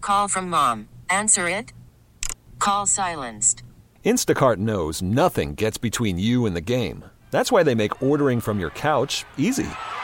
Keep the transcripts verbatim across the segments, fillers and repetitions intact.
Call from mom. Answer it. Call silenced. Instacart knows nothing gets between you and the game. That's why they make ordering from your couch easy.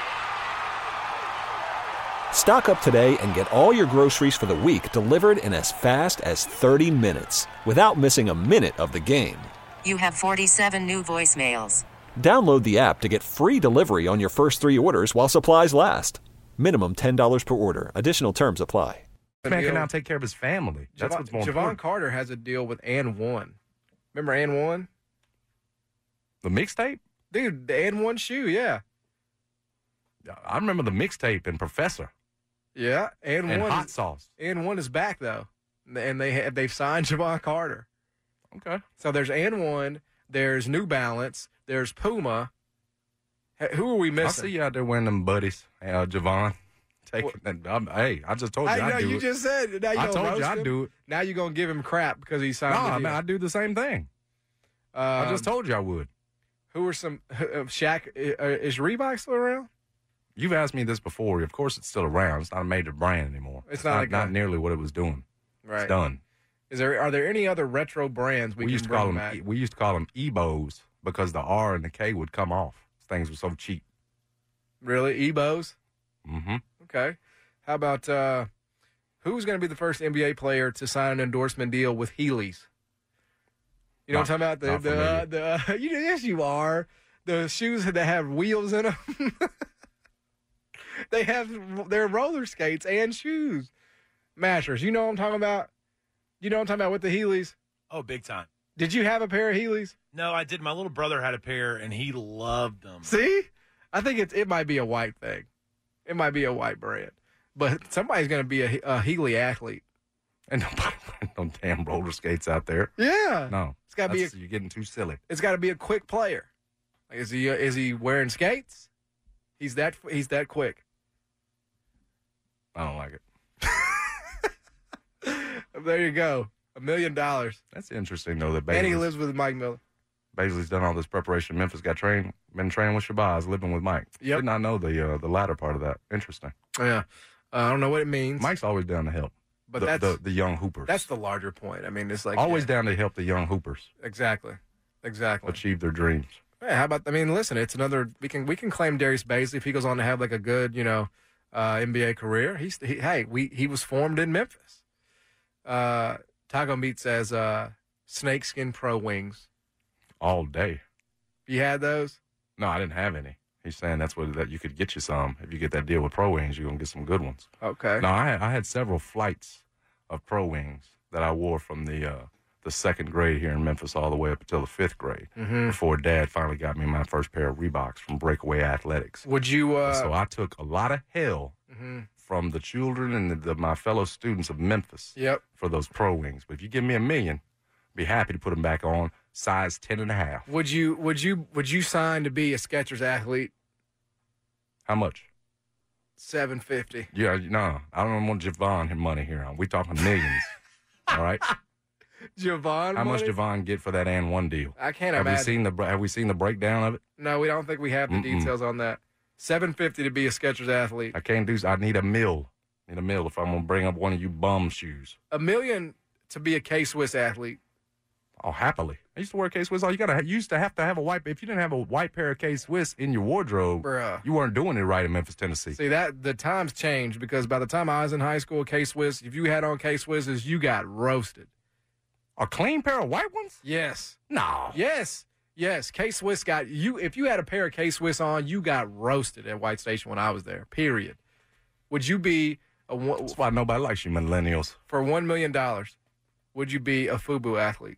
Stock up today and get all your groceries for the week delivered in as fast as thirty minutes without missing a minute of the game. You have forty-seven new voicemails. Download the app to get free delivery on your first three orders while supplies last. Minimum ten dollars per order. Additional terms apply. This man can now take care of his family. That's Javon, what's more Javon important. Carter has a deal with And One. Remember And One? The mixtape? Dude, the And One shoe, yeah. I remember the mixtape and Professor. Yeah, And, And One. Hot Sauce. And One is back, though. And they have, they've signed Javon Carter. Okay. So there's And One, there's New Balance, there's Puma. Hey, who are we I missing? see you out there wearing them buddies, uh, Javon. Taking that, I'm, hey, I just told you I I'd know, do you it. just said now you I gonna told roast you I'd him? do it. Now you're going to give him crap because he signed No, the I deal. mean, I'd do the same thing. Um, I just told you I would. Who are some uh, Shaq? Uh, is Reebok still around? You've asked me this before. Of course, it's still around. It's not a major brand anymore. It's It's, not not, like not a- nearly what it was doing. Right. It's done. Is there? Are there any other retro brands we, We, can used to bring call them. back? E- We used to call them Ebos because the R and the K would come off. Things were so cheap. Really, Ebos? Mm-hmm. Okay. How about uh, who's going to be the first N B A player to sign an endorsement deal with Heelys? You know Not- what I'm talking not about? The the, uh, the uh, you know, yes, you are. The shoes that have wheels in them. They have their roller skates and shoes. Masters, you know what I'm talking about? You know what I'm talking about with the Heelys? Oh, big time. Did you have a pair of Heelys? No, I did. My little brother had a pair, and he loved them. See? I think it's it might be a white thing. It might be a white brand. But somebody's going to be a, a Heeley athlete. And nobody wearing no damn roller skates out there. Yeah. No, It's got to be a, That's- you're getting too silly. it's got to be a quick player. Like, is he uh, is he wearing skates? He's that he's that quick. I don't like it. There you go. A million dollars. That's interesting though that And he Baisley's, lives with Mike Miller. Baisley's done all this preparation. Memphis got trained, been training with Shabazz, living with Mike. Yep. Did not know the uh, the latter part of that. Interesting. Yeah. Uh, I don't know what it means. Mike's always down to help. but the, that's the, the young hoopers. that's the larger point. I mean, it's like always yeah, down to help the young hoopers exactly. Exactly. achieve their dreams. Hey, how about? I mean, listen, it's another. We can we can claim Darius Baisley if he goes on to have like a good, you know, uh, N B A career. He's he, hey, we he was formed in Memphis. Uh, Taco Meat says uh, snakeskin pro wings. All day. You had those? No, I didn't have any. He's saying that's what that you could get you some if you get that deal with Pro Wings. You're gonna get some good ones. Okay. No, I had, I had several flights of Pro Wings that I wore from the uh, the second grade here in Memphis all the way up until the fifth grade. Mm-hmm. Before Dad finally got me my first pair of Reeboks from Breakaway Athletics. Would you? Uh, so I took a lot of hell mm-hmm. from the children and the, the, my fellow students of Memphis Yep. for those Pro Wings. But if you give me a million, I'd be happy to put them back on size ten and a half. Would you? Would you? Would you sign to be a Skechers athlete? How much? Seven fifty. Yeah, no, I don't want Javon money here. We talking millions. All right. Javon. How much money? Javon get for that and one deal? I can't Have we imagine. seen the Have we seen the breakdown of it? No, we don't think we have the Mm-mm. details on that. Seven fifty to be a Skechers athlete. I can't do. I need a mill. Need a mill if I'm gonna bring up one of you bum shoes. A million to be a K-Swiss athlete. Oh, happily. I used to wear K Swiss. All you gotta you used to have to have a white. If you didn't have a white pair of K Swiss in your wardrobe, Bruh. you weren't doing it right in Memphis, Tennessee. See, that the times changed because by the time I was in high school, K-Swiss, if you had on K-Swisses, you got roasted. A clean pair of white ones? Yes. No. Yes. Yes. K-Swiss got you. If you had a pair of K-Swiss on, you got roasted at White Station when I was there, period. Would you be a one, That's why nobody likes you millennials. for one million dollars, would you be a FUBU athlete?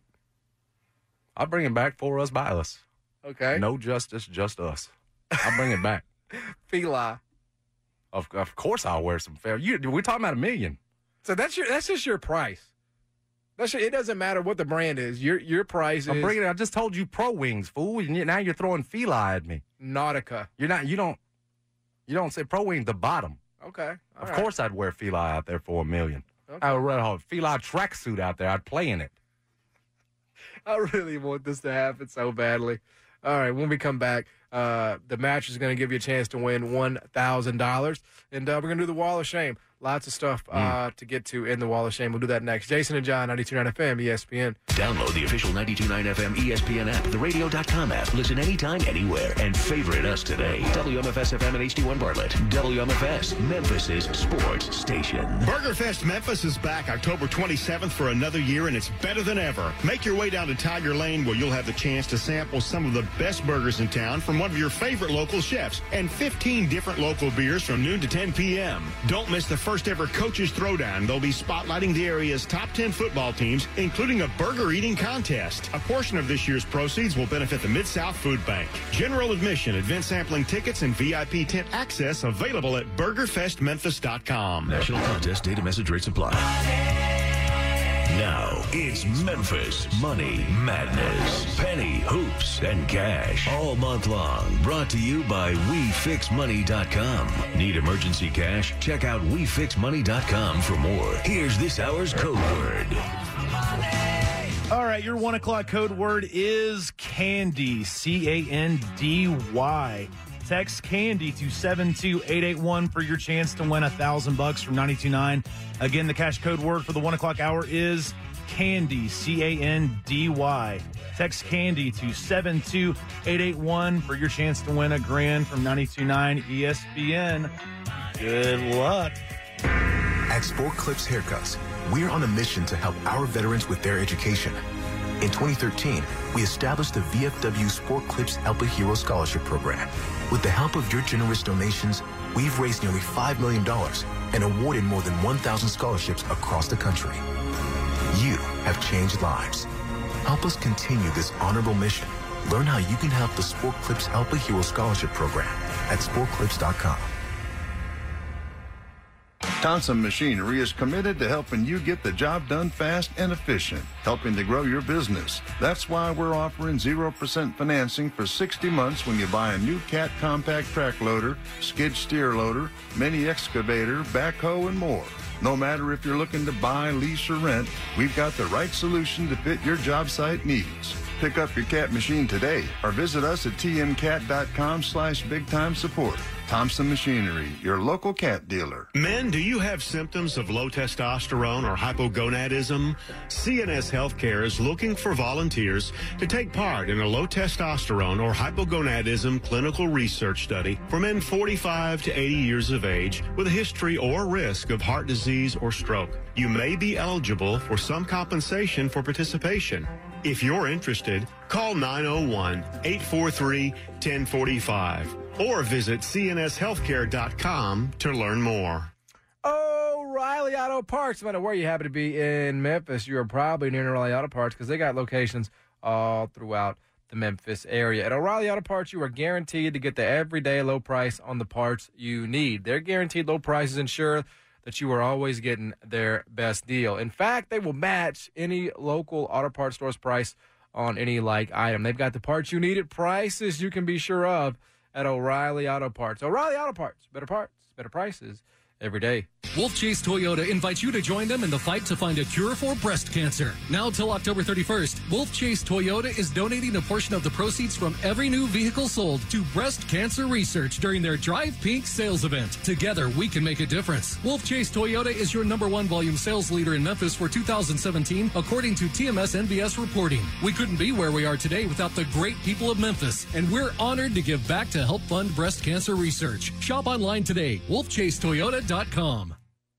I'll bring it back for us, by us. Okay. No justice, just us. I'll bring it back. Fila. Of, of course I'll wear some fair. You, we're talking about a million. So that's your that's just your price. That's your, it doesn't matter what the brand is. Your your price I'm is bringing it. I just told you Pro Wings, fool. And you, now you're throwing Fila at me. Nautica. You're not. You don't. You don't say Pro Wings the bottom. Okay. All of right. course I'd wear Fila out there for a million. Okay. I would wear a Fila tracksuit out there. I'd play in it. I really want this to happen so badly. All right, when we come back, uh, the match is going to give you a chance to win one thousand dollars. And uh, we're going to do the Wall of Shame. Lots of stuff uh, to get to in the Wall of Shame. We'll do that next. Jason and John, ninety-two point nine F M, E S P N. Download the official ninety-two point nine F M E S P N app, the radio dot com app. Listen anytime, anywhere, and favorite us today. W M F S F M and H D one Bartlett. W M F S, Memphis's sports station. BurgerFest Memphis is back October twenty-seventh for another year, and it's better than ever. Make your way down to Tiger Lane, where you'll have the chance to sample some of the best burgers in town from one of your favorite local chefs, and fifteen different local beers from noon to ten p.m. Don't miss the first ever Coaches Throwdown. They'll be spotlighting the area's top ten football teams, including a burger eating contest. A portion of this year's proceeds will benefit the Mid-South Food Bank. General admission, event sampling tickets, and V I P tent access available at burger fest memphis dot com. National contest data message rate supply. Now, it's Memphis Money Madness. Penny, hoops, and cash all month long. Brought to you by we fix money dot com. Need emergency cash? Check out we fix money dot com for more. Here's this hour's code word. All right, your one o'clock code word is candy, C A N D Y. Text candy to seven two eight eight one for your chance to win a thousand bucks from ninety-two point nine. Again, the cash code word for the one o'clock hour is candy, C A N D Y. Text candy to seven two eight eight one for your chance to win a grand from ninety-two point nine E S P N. Good luck. At Sport Clips Haircuts, we're on a mission to help our veterans with their education. In twenty thirteen, we established the V F W Sport Clips Help a Hero Scholarship Program. With the help of your generous donations, we've raised nearly five million dollars and awarded more than one thousand scholarships across the country. You have changed lives. Help us continue this honorable mission. Learn how you can help the Sport Clips Help a Hero Scholarship Program at sport clips dot com. Thompson Machinery is committed to helping you get the job done fast and efficient, helping to grow your business. That's why we're offering zero percent financing for sixty months when you buy a new Cat compact track loader, skid steer loader, mini excavator, backhoe, and more. No matter if you're looking to buy, lease, or rent, we've got the right solution to fit your job site needs. Pick up your Cat machine today or visit us at t m cat dot com slash big time support. Thompson Machinery, your local cat dealer. Men, do you have symptoms of low testosterone or hypogonadism? C N S Healthcare is looking for volunteers to take part in a low testosterone or hypogonadism clinical research study for men forty-five to eighty years of age with a history or risk of heart disease or stroke. You may be eligible for some compensation for participation. If you're interested, call nine oh one, eight four three, one oh four five or visit c n s healthcare dot com to learn more. O'Reilly Auto Parts. No matter where you happen to be in Memphis, you are probably near O'Reilly Auto Parts because they got locations all throughout the Memphis area. At O'Reilly Auto Parts, you are guaranteed to get the everyday low price on the parts you need. Their guaranteed low prices ensure that you are always getting their best deal. In fact, they will match any local auto parts store's price on any like item. They've got the parts you need at prices you can be sure of at O'Reilly Auto Parts. O'Reilly Auto Parts. Better parts, better prices every day. Wolf Chase Toyota invites you to join them in the fight to find a cure for breast cancer. Now till October thirty-first, Wolf Chase Toyota is donating a portion of the proceeds from every new vehicle sold to breast cancer research during their Drive Pink sales event. Together, we can make a difference. Wolf Chase Toyota is your number one volume sales leader in Memphis for two thousand seventeen, according to T M S N B S reporting. We couldn't be where we are today without the great people of Memphis, and we're honored to give back to help fund breast cancer research. Shop online today, wolf chase toyota dot com.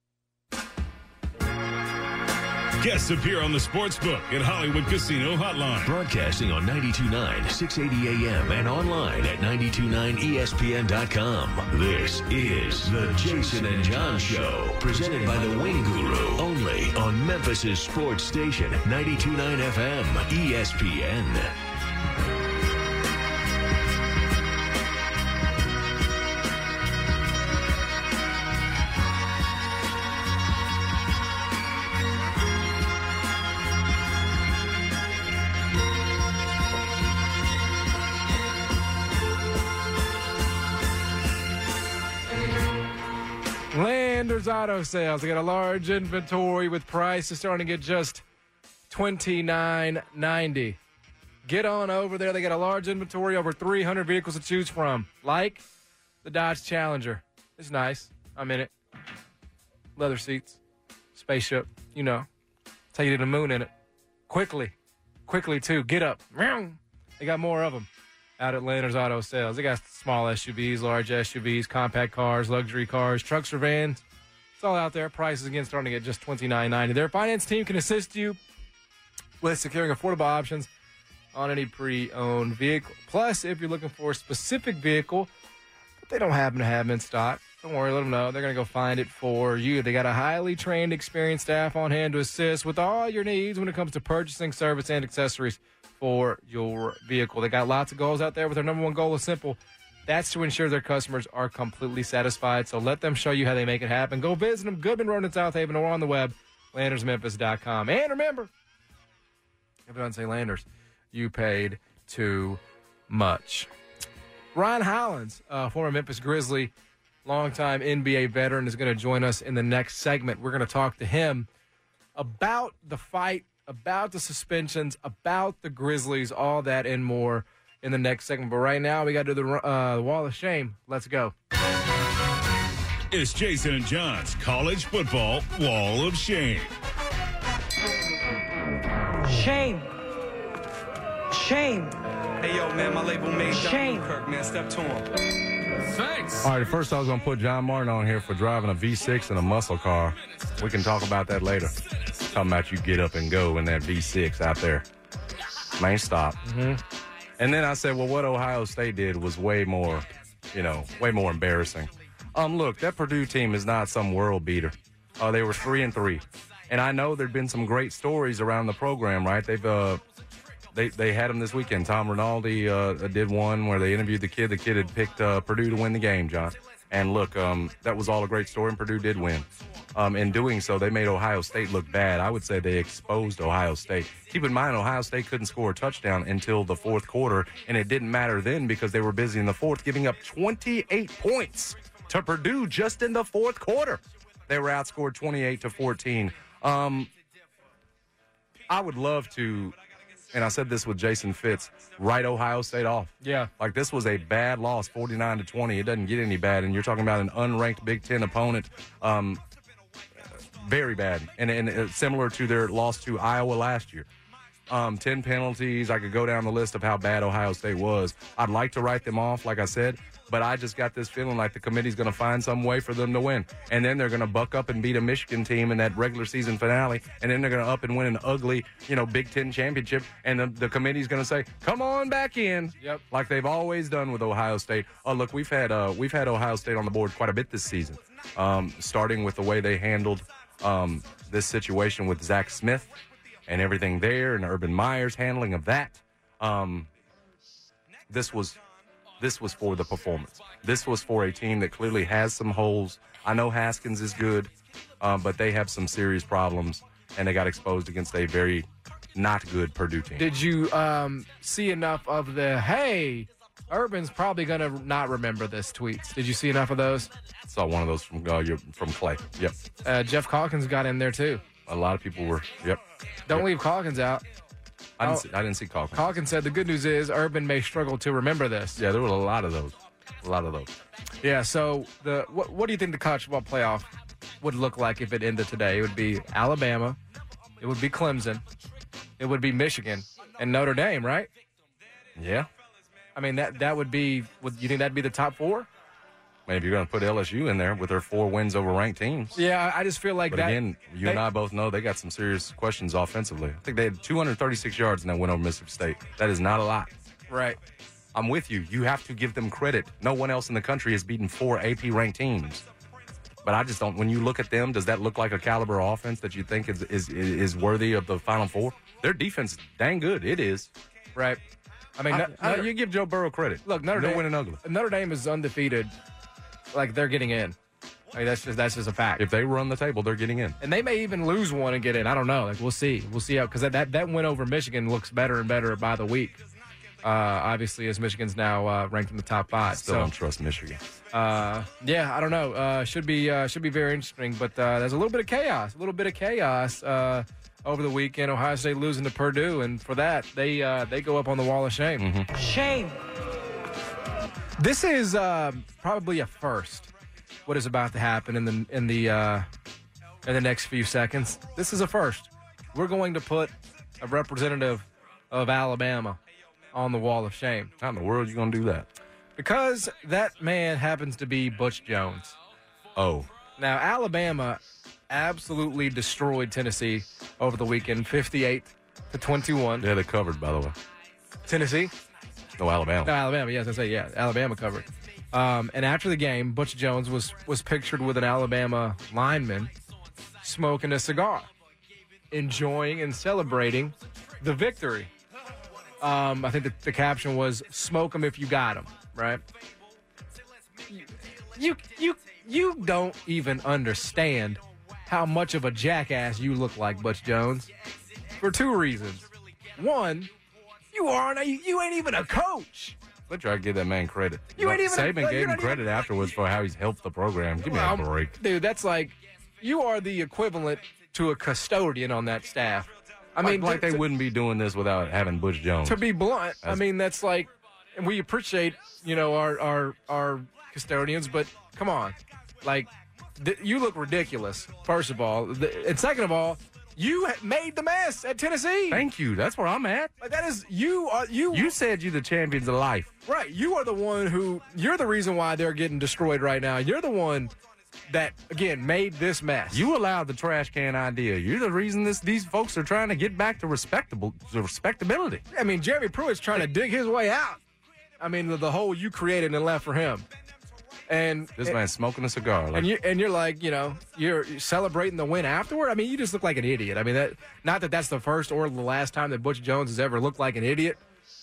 Guests appear on the Sportsbook at Hollywood Casino Hotline. Broadcasting on ninety-two point nine, six eighty A M and online at ninety-two point nine E S P N dot com. This is the Jason and John Show, presented by the Wing Guru, only on Memphis's sports station, ninety-two point nine F M, E S P N. Landers Auto Sales. They got a large inventory with prices starting to get just twenty-nine ninety. Get on over there. They got a large inventory, over three hundred vehicles to choose from, like the Dodge Challenger. It's nice. I'm in it. leather seats, spaceship, you know, take you to the moon in it. Quickly, quickly too. Get up. They got more of them out at Landers Auto Sales. They got small S U Vs, large S U Vs, compact cars, luxury cars, trucks or vans. It's all out there. Prices again starting at just twenty-nine ninety. Their finance team can assist you with securing affordable options on any pre-owned vehicle. Plus, if you're looking for a specific vehicle that they don't happen to have in stock, don't worry, let them know. They're going to go find it for you. They got a highly trained, experienced staff on hand to assist with all your needs when it comes to purchasing, service, and accessories for your vehicle. They got lots of goals out there, but their number one goal is simple. That's to ensure their customers are completely satisfied. So let them show you how they make it happen. Go visit them, Goodman Road in South Haven, or on the web, landers memphis dot com. And remember, if I don't say Landers, you paid too much. Ryan Hollins, uh, former Memphis Grizzly, longtime N B A veteran, is going to join us in the next segment. We're going to talk to him about the fight, about the suspensions, about the Grizzlies, all that and more in the next segment. But right now, we got to do the uh, Wall of Shame. Let's go. It's Jason and John's College Football Wall of Shame. Shame. Shame. Hey, yo, man, my label made Shame. John Kirk, man. Step to him. Thanks. All right, first I was going to put John Martin on here for driving a V six and a muscle car. We can talk about that later. Talking about you get up and go in that V six out there. Man, stop. Mm-hmm. And then I said, well, what Ohio State did was way more, you know, way more embarrassing. Um, look, that Purdue team is not some world beater. Uh, they were three and three. And I know there've been some great stories around the program, right? They've uh, they they had them this weekend. Tom Rinaldi uh, did one where they interviewed the kid. The kid had picked uh, Purdue to win the game, John. And look, um, that was all a great story, and Purdue did win. Um, in doing so, they made Ohio State look bad. I would say they exposed Ohio State. Keep in mind, Ohio State couldn't score a touchdown until the fourth quarter, and it didn't matter then because they were busy in the fourth, giving up twenty-eight points to Purdue just in the fourth quarter. They were outscored twenty-eight to fourteen. Um, I would love to, and I said this with Jason Fitz, write Ohio State off. Yeah. Like, this was a bad loss, forty-nine to twenty. It doesn't get any bad, and you're talking about an unranked Big Ten opponent. Um, very bad, and, and uh, similar to their loss to Iowa last year. Um, ten penalties. I could go down the list of how bad Ohio State was. I'd like to write them off, like I said, but I just got this feeling like the committee's going to find some way for them to win. And then they're going to buck up and beat a Michigan team in that regular season finale, and then they're going to up and win an ugly, you know, Big Ten championship, and the, the committee's going to say, come on back in, yep, like they've always done with Ohio State. Oh, look, we've had uh, we've had Ohio State on the board quite a bit this season, um, starting with the way they handled um, this situation with Zach Smith and everything there, and Urban Meyer's handling of that. Um, this was this was for the performance. This was for a team that clearly has some holes. I know Haskins is good, um, but they have some serious problems, and they got exposed against a very not good Purdue team. Did you um, see enough of the, hey, Urban's probably going to not remember this tweets? Did you see enough of those? Saw one of those from uh, your, from Clay. Yep. Uh, Jeff Calkins got in there, too. A lot of people were, yep. Don't yep. leave Calkins out. I didn't, oh, see, I didn't see Calkins. Calkins said the good news is Urban may struggle to remember this. Yeah, there were a lot of those. A lot of those. Yeah, so the what, what do you think the college football playoff would look like if it ended today? It would be Alabama. It would be Clemson. It would be Michigan and Notre Dame, right? Yeah. I mean, that that would be, would you think that'd be the top four? I mean, if you're going to put L S U in there with their four wins over ranked teams. Yeah, I just feel like but that. again, you they, and I both know they got some serious questions offensively. I think they had two hundred thirty-six yards in that win over Mississippi State. That is not a lot. Right. I'm with you. You have to give them credit. No one else in the country has beaten four A P-ranked teams. But I just don't, when you look at them, does that look like a caliber offense that you think is is, is worthy of the Final Four? Their defense is dang good. It is. Right. I mean, I, no, I, no, you give Joe Burrow credit. Look, Notre no Dame, winning ugly. Notre Dame is undefeated. Like, they're getting in. Like, that's just that's just a fact. If they run the table, they're getting in. And they may even lose one and get in. I don't know. Like, we'll see. We'll see how, because that, that, that win over Michigan looks better and better by the week. Uh, obviously, as Michigan's now uh, ranked in the top five. Still so, don't trust Michigan. Uh, yeah, I don't know. Uh, should be uh, should be very interesting. But uh, there's a little bit of chaos. A little bit of chaos uh, over the weekend. Ohio State losing to Purdue, and for that, they uh, they go up on the wall of shame. Mm-hmm. Shame. This is uh, probably a first. What is about to happen in the in the uh, in the next few seconds. This is a first. We're going to put a representative of Alabama on the wall of shame. How in the world are you going to do that? Because that man happens to be Butch Jones. Oh. Now, Alabama absolutely destroyed Tennessee over the weekend, fifty-eight to twenty-one. Yeah, they covered, by the way. Tennessee? No, Alabama. No, Alabama, yes, I say, yeah, Alabama covered. Um, and after the game, Butch Jones was, was pictured with an Alabama lineman smoking a cigar, enjoying and celebrating the victory. Um, I think the, the caption was, smoke 'em if you got 'em, right? You, you, you, you don't even understand how much of a jackass you look like, Butch Jones, for two reasons. One, you aren't a, you ain't even a coach. Let's try to give that man credit. You ain't even Saban a, gave him credit even, afterwards for how he's helped the program. Give me well, a break. Dude, that's like, you are the equivalent to a custodian on that staff. I like, mean, like to, they wouldn't be doing this without having Butch Jones. To be blunt, As, I mean, that's like, and we appreciate, you know, our our, our custodians, but come on. Like, th- you look ridiculous, first of all. The, and second of all, you made the mess at Tennessee. Thank you. That's where I'm at. Like, that is, you are, you. You said you're the champions of life. Right. You are the one who, you're the reason why they're getting destroyed right now. You're the one that, again, made this mess. You allowed the trash can idea. You're the reason this these folks are trying to get back to respectable to respectability. I mean, Jeremy Pruitt's trying to dig his way out. I mean, the, the hole you created and left for him. And this man's smoking a cigar. Like, and you and you're like, you know, you're celebrating the win afterward. I mean, you just look like an idiot. I mean, that not that that's the first or the last time that Butch Jones has ever looked like an idiot,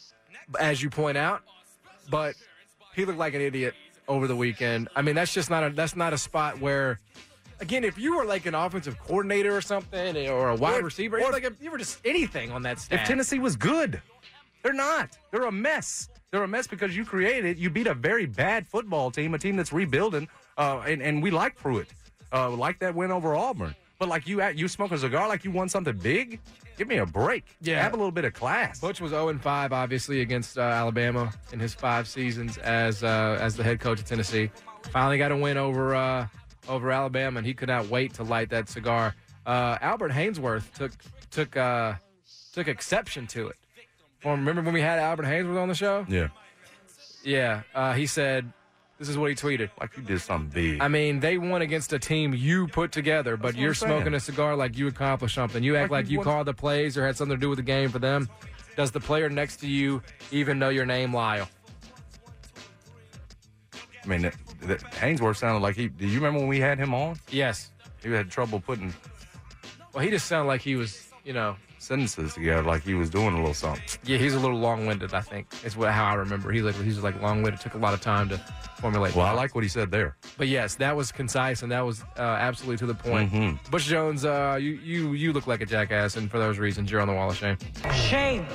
as you point out, but he looked like an idiot over the weekend. I mean, that's just not a that's not a spot where, again, if you were like an offensive coordinator or something, or a wide or, receiver, or like if you were just anything on that staff. If Tennessee was good, they're not. They're a mess. They're a mess because you created, you beat a very bad football team, a team that's rebuilding, uh, and, and we like Pruitt. Uh, like that win over Auburn. But like you you smoke a cigar like you won something big? Give me a break. Yeah. Have a little bit of class. Butch was oh and five, obviously, against uh, Alabama in his five seasons as uh, as the head coach of Tennessee. Finally got a win over uh, over Alabama, and he could not wait to light that cigar. Uh, Albert Haynesworth took took uh, took exception to it. Well, remember when we had Albert Haynesworth on the show? Yeah. Yeah. Uh, he said, this is what he tweeted. Like you did something big. I mean, they won against a team you put together, but That's you're smoking a cigar like you accomplished something. You act like, like you called the plays or had something to do with the game for them. Does the player next to you even know your name, Lyle? I mean, that, that Haynesworth sounded like he... Do you remember when we had him on? Yes. He had trouble putting... Well, he just sounded like he was, you know... sentences together, like he was doing a little something. Yeah, he's a little long-winded, I think. It's what, how I remember. He's like, he's like long-winded. Took a lot of time to formulate. Well, I like what he said there. But yes, that was concise, and that was uh, absolutely to the point. Mm-hmm. Butch Jones, uh, you, you, you look like a jackass, and for those reasons, you're on the wall of shame. Shame.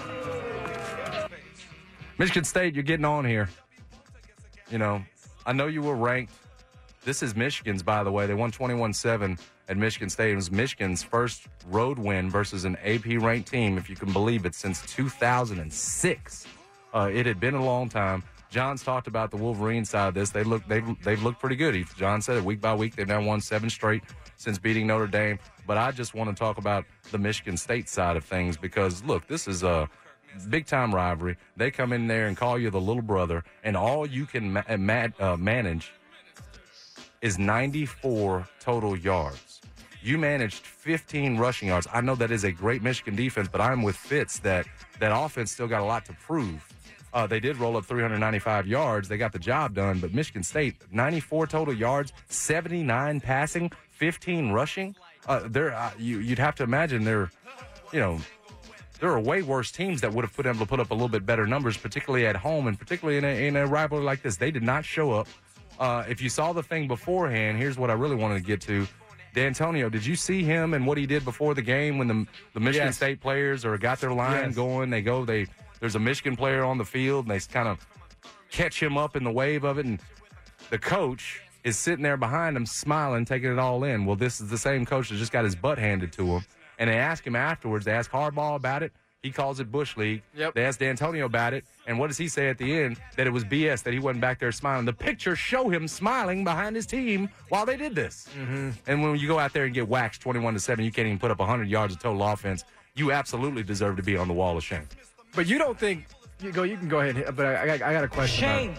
Michigan State, you're getting on here. You know, I know you were ranked. This is Michigan's, by the way. They won twenty-one seven at Michigan State. It was Michigan's first road win versus an A P-ranked team, if you can believe it, since two thousand six. Uh, it had been a long time. John's talked about the Wolverine side of this. They look, they've, they've looked pretty good. He, John said it week by week. They've now won seven straight since beating Notre Dame. But I just want to talk about the Michigan State side of things because, look, this is a big-time rivalry. They come in there and call you the little brother, and all you can ma- ma- uh, manage is ninety-four total yards. You managed fifteen rushing yards. I know that is a great Michigan defense, but I'm with Fitz that that offense still got a lot to prove. Uh, they did roll up three hundred ninety-five yards. They got the job done, but Michigan State, ninety-four total yards, seventy-nine passing, fifteen rushing. Uh, they're, uh, you, you'd have to imagine they're, you know, there are way worse teams that would have been able to put up a little bit better numbers, particularly at home and particularly in a, in a rivalry like this. They did not show up. Uh, if you saw the thing beforehand, here's what I really wanted to get to. D'Antonio, did you see him and what he did before the game when the the Michigan Yes. State players or got their line Yes. going? They go, they there's a Michigan player on the field, and they kind of catch him up in the wave of it, and the coach is sitting there behind him, smiling, taking it all in. Well, this is the same coach that just got his butt handed to him, and they ask him afterwards. They ask Harbaugh about it. He calls it Bush League. Yep. They asked D'Antonio about it, and what does he say at the end? That it was B S, that he wasn't back there smiling. The pictures show him smiling behind his team while they did this. Mm-hmm. And when you go out there and get waxed twenty-one to seven, you can't even put up one hundred yards of total offense, you absolutely deserve to be on the wall of shame. But you don't think you go? You can go ahead. But I, I, got, I got a question. Shame.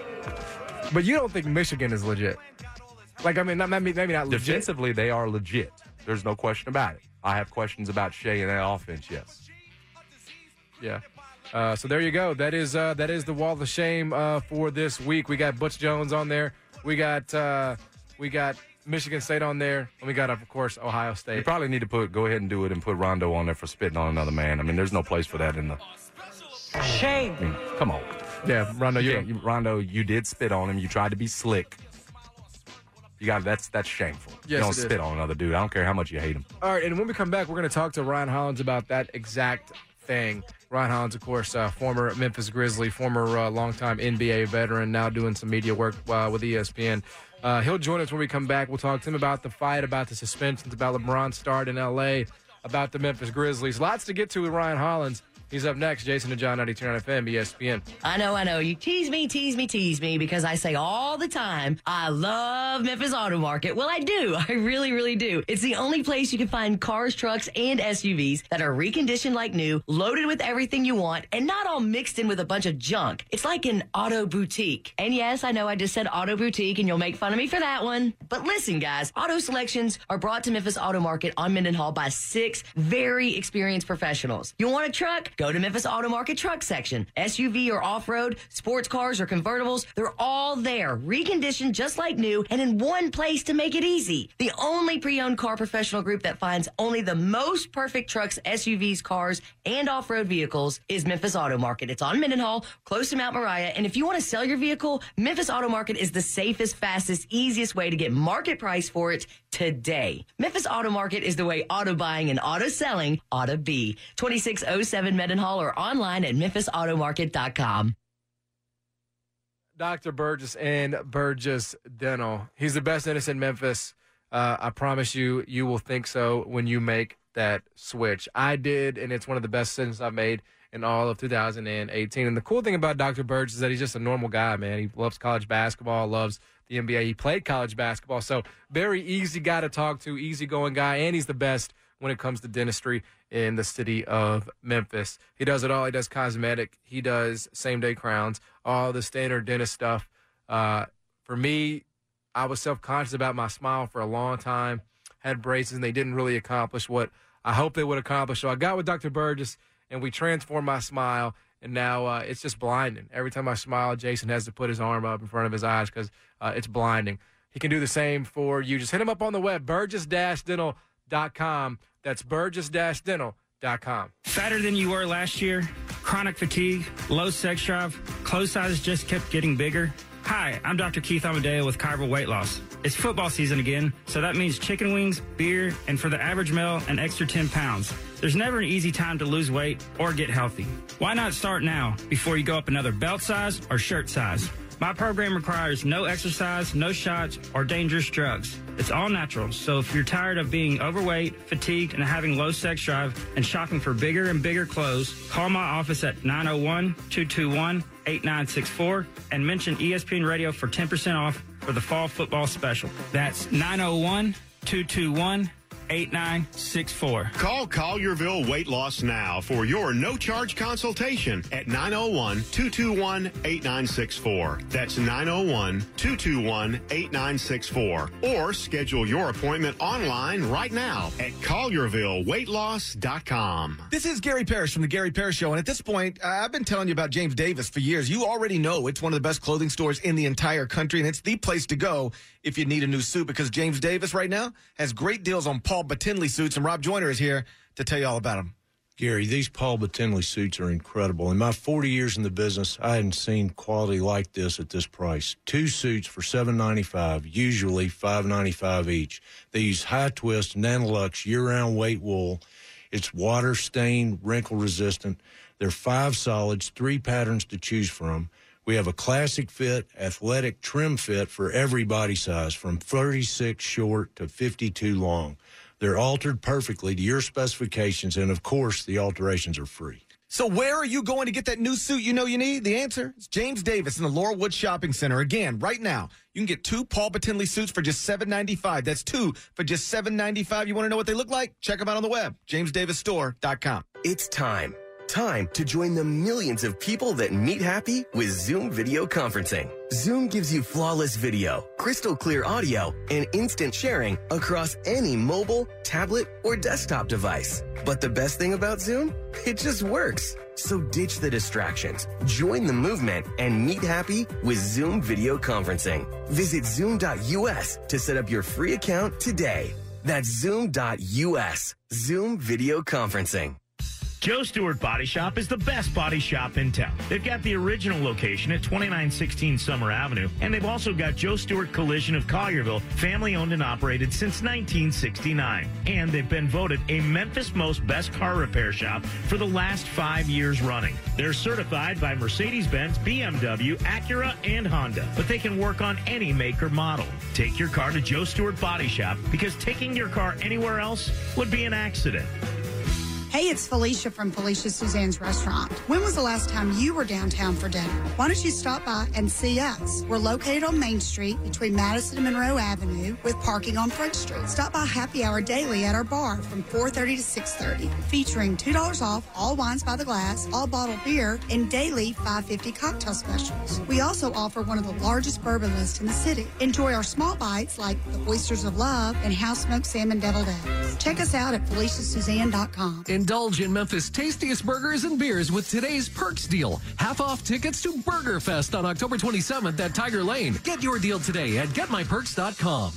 But you don't think Michigan is legit? Like, I mean, not, maybe, maybe not legit. Defensively, they are legit. There's no question about it. I have questions about Shea and that offense, yes. Yeah. Uh, so there you go. That is uh, that is the wall of shame uh, for this week. We got Butch Jones on there. We got uh, we got Michigan State on there, and we got, of course, Ohio State. You probably need to put go ahead and do it and put Rondo on there for spitting on another man. I mean, there's no place for that in the. Shame. I mean, come on. Yeah, Rondo. You You, you, Rondo, you did spit on him. You tried to be slick. You got that's that's shameful. Yes, you don't it is. spit on another dude. I don't care how much you hate him. All right, and when we come back, we're going to talk to Ryan Hollins about that exact thing. Ryan Hollins, of course, uh, former Memphis Grizzly, former uh, longtime N B A veteran, now doing some media work uh, with E S P N. Uh, he'll join us when we come back. We'll talk to him about the fight, about the suspensions, about LeBron's start in L A, about the Memphis Grizzlies. Lots to get to with Ryan Hollins. He's up next. Jason and John, ninety-two point nine F M, E S P N. I know, I know. You tease me, tease me, tease me because I say all the time, I love Memphis Auto Market. Well, I do. I really, really do. It's the only place you can find cars, trucks, and S U Vs that are reconditioned like new, loaded with everything you want, and not all mixed in with a bunch of junk. It's like an auto boutique. And yes, I know I just said auto boutique, and you'll make fun of me for that one. But listen, guys, auto selections are brought to Memphis Auto Market on Mendenhall by six very experienced professionals. You want a truck? Go to Memphis Auto Market truck section. S U V or off-road, sports cars or convertibles, they're all there, reconditioned just like new, and in one place to make it easy. The only pre-owned car professional group that finds only the most perfect trucks, S U Vs, cars, and off-road vehicles is Memphis Auto Market. It's on Mendenhall, close to Mount Moriah, and if you want to sell your vehicle, Memphis Auto Market is the safest, fastest, easiest way to get market price for it today. Memphis Auto Market is the way auto buying and auto selling ought to be. twenty-six oh seven Mendenhall or online at memphis auto market dot com. Doctor Burgess and Burgess Dental. He's the best dentist in Memphis. Uh, I promise you, you will think so when you make that switch. I did, and it's one of the best decisions I've made in all of two thousand eighteen. And the cool thing about Doctor Burgess is that he's just a normal guy, man. He loves college basketball, loves the N B A. He played college basketball, so very easy guy to talk to, easygoing guy, and he's the best when it comes to dentistry in the city of Memphis. He does it all. He does cosmetic. He does same-day crowns, all the standard dentist stuff. Uh, for me, I was self-conscious about my smile for a long time, had braces, and they didn't really accomplish what I hoped they would accomplish. So I got with Doctor Burgess, and we transformed my smile, and now uh, it's just blinding. Every time I smile, Jason has to put his arm up in front of his eyes because uh, it's blinding. He can do the same for you. Just hit him up on the web, burgess dash dental dot com. That's burgess dash dental dot com. Fatter than you were last year? Chronic fatigue? Low sex drive? Clothes sizes just kept getting bigger? Hi, I'm Doctor Keith Amadeo with Kaiser Weight Loss. It's football season again, so that means chicken wings, beer, and for the average male, an extra ten pounds. There's never an easy time to lose weight or get healthy. Why not start now before you go up another belt size or shirt size? My program requires no exercise, no shots, or dangerous drugs. It's all natural, so if you're tired of being overweight, fatigued, and having low sex drive and shopping for bigger and bigger clothes, call my office at nine oh one, two two one, eight nine six four and mention E S P N Radio for ten percent off for the fall football special. That's nine oh one, two two one, eight nine six four. Call Collierville Weight Loss now for your no-charge consultation at nine oh one, two two one, eight nine six four. That's nine oh one, two two one, eight nine six four. Or schedule your appointment online right now at collierville weight loss dot com. This is Gary Parrish from the Gary Parrish Show, and at this point, uh, I've been telling you about James Davis for years. You already know it's one of the best clothing stores in the entire country, and it's the place to go if you need a new suit, because James Davis right now has great deals on Paul Batinley suits, and Rob Joyner is here to tell you all about them. Gary, these Paul Batinley suits are incredible. In my forty years in the business, I hadn't seen quality like this at this price. Two suits for seven ninety-five, usually five ninety-five each. They use high twist, Nanolux, year-round weight wool. It's water-stained, wrinkle-resistant. They're five solids, three patterns to choose from. We have a classic fit, athletic trim fit for every body size, from thirty-six short to fifty-two long. They're altered perfectly to your specifications, and of course, the alterations are free. So where are you going to get that new suit you know you need? The answer is James Davis in the Laurelwood Shopping Center. Again, right now, you can get two Paul Batinley suits for just seven ninety-five. That's two for just seven ninety-five. You want to know what they look like? Check them out on the web, james davis store dot com. It's time. Time to join the millions of people that meet happy with Zoom video conferencing. Zoom gives you flawless video, crystal clear audio, and instant sharing across any mobile, tablet, or desktop device. But the best thing about Zoom? It just works. So ditch the distractions, join the movement, and meet happy with Zoom video conferencing. Visit zoom dot U S to set up your free account today. That's zoom dot U S. Zoom video conferencing. Joe Stewart Body Shop is the best body shop in town. They've got the original location at twenty-nine sixteen Summer Avenue, and they've also got Joe Stewart Collision of Collierville, family owned and operated since nineteen sixty-nine. And they've been voted a Memphis Most Best Car Repair Shop for the last five years running. They're certified by Mercedes-Benz, B M W, Acura, and Honda, but they can work on any make or model. Take your car to Joe Stewart Body Shop, because taking your car anywhere else would be an accident. Hey, it's Felicia from Felicia Suzanne's Restaurant. When was the last time you were downtown for dinner? Why don't you stop by and see us? We're located on Main Street between Madison and Monroe Avenue with parking on Front Street. Stop by happy hour daily at our bar from four thirty to six thirty, featuring two dollars off all wines by the glass, all bottled beer, and daily five fifty cocktail specials. We also offer one of the largest bourbon lists in the city. Enjoy our small bites like the Oysters of Love and House Smoked Salmon Deviled Eggs. Check us out at felicia suzanne dot com. Indulge in Memphis' tastiest burgers and beers with today's Perks deal. Half off tickets to Burger Fest on October twenty-seventh at Tiger Lane. Get your deal today at get my perks dot com.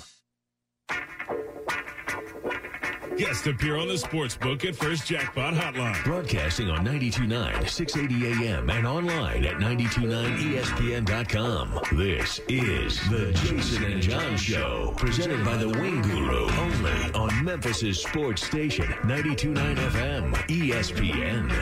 Guest appear on the Sportsbook at First Jackpot Hotline. Broadcasting on ninety-two point nine, six eighty A M and online at ninety-two point nine E S P N dot com. This is the Jason and John Show, presented by the Wing Guru, only on Memphis' sports station, ninety-two point nine F M, E S P N.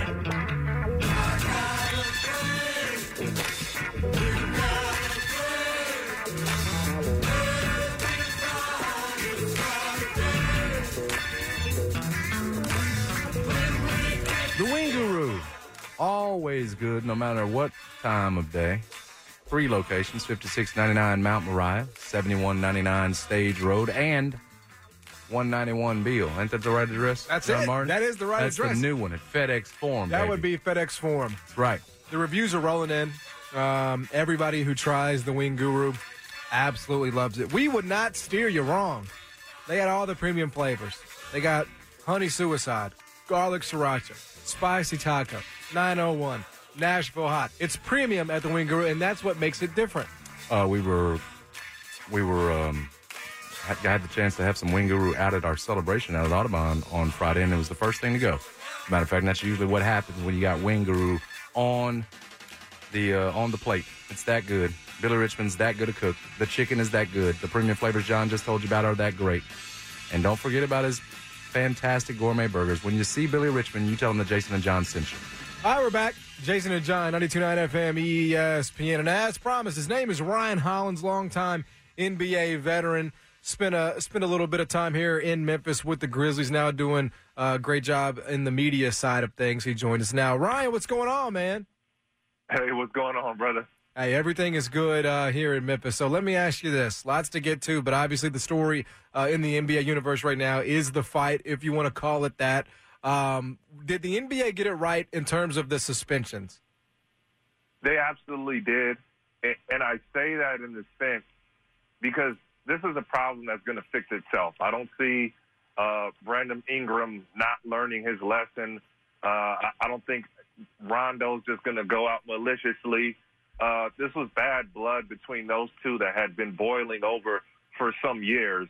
The Wing Guru, always good no matter what time of day. Three locations, fifty-six ninety-nine Mount Moriah, seventy-one ninety-nine Stage Road, and one ninety-one Beale. Ain't that the right address? That's John it. Martin? That is the right That's address. That's the new one at FedEx Forum, That baby. would be FedEx Forum. That's right. The reviews are rolling in. Um, everybody who tries the Wing Guru absolutely loves it. We would not steer you wrong. They got all the premium flavors. They got honey suicide, garlic sriracha, spicy taco, nine oh one, Nashville hot. It's premium at the Wing Guru, and that's what makes it different. Uh, we were, we were, um, had, had the chance to have some Wing Guru out at our celebration out at Audubon on Friday, and it was the first thing to go. Matter of fact, that's usually what happens when you got Wing Guru on the uh, on the plate. It's that good. Billy Richmond's that good a cook. The chicken is that good. The premium flavors John just told you about are that great. And don't forget about his fantastic gourmet burgers. When you see Billy Richmond, you tell him that Jason and John sent you. All right, we're back. Jason and John, ninety-two point nine F M, E S P N. And as promised, his name is Ryan Hollins, longtime N B A veteran. Spent a, spent a little bit of time here in Memphis with the Grizzlies, now doing a great job in the media side of things. He joined us now. Ryan, what's going on, man? Hey, what's going on, brother? Hey, everything is good uh, here in Memphis. So let me ask you this. Lots to get to, but obviously the story uh, in the N B A universe right now is the fight, if you want to call it that. Um, did the N B A get it right in terms of the suspensions? They absolutely did. And I say that in the sense because this is a problem that's going to fix itself. I don't see uh, Brandon Ingram not learning his lesson. Uh, I, I don't think Rondo's just going to go out maliciously. Uh, this was bad blood between those two that had been boiling over for some years.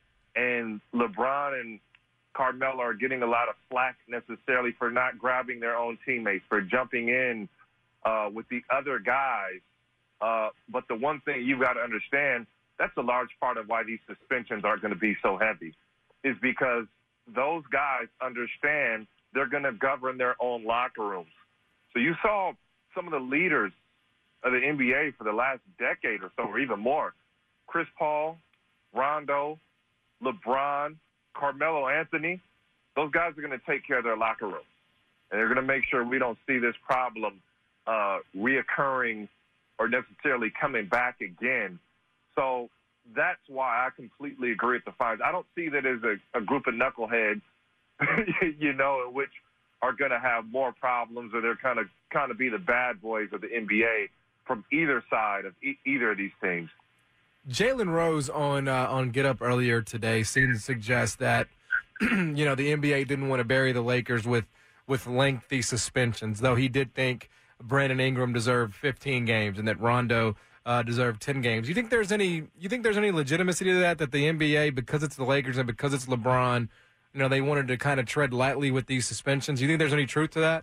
And LeBron and Carmelo are getting a lot of flack necessarily for not grabbing their own teammates, for jumping in uh, with the other guys. Uh, but the one thing you've got to understand, that's a large part of why these suspensions aren't going to be so heavy, is because those guys understand they're going to govern their own locker rooms. So you saw some of the leaders of the N B A for the last decade or so, or even more, Chris Paul, Rondo, LeBron, Carmelo Anthony, those guys are going to take care of their locker room. And they're going to make sure we don't see this problem uh, reoccurring or necessarily coming back again. So that's why I completely agree with the fines. I don't see that as a, a group of knuckleheads, you know, in which are going to have more problems, or they're kind of kind of be the bad boys of the N B A from either side of e- either of these teams. Jalen Rose on uh, on Get Up earlier today seemed to suggest that you know the N B A didn't want to bury the Lakers with with lengthy suspensions, though he did think Brandon Ingram deserved fifteen games and that Rondo uh, deserved ten games. You think there's any you think there's any legitimacy to that? That the N B A, because it's the Lakers and because it's LeBron, you know, they wanted to kind of tread lightly with these suspensions. You think there's any truth to that?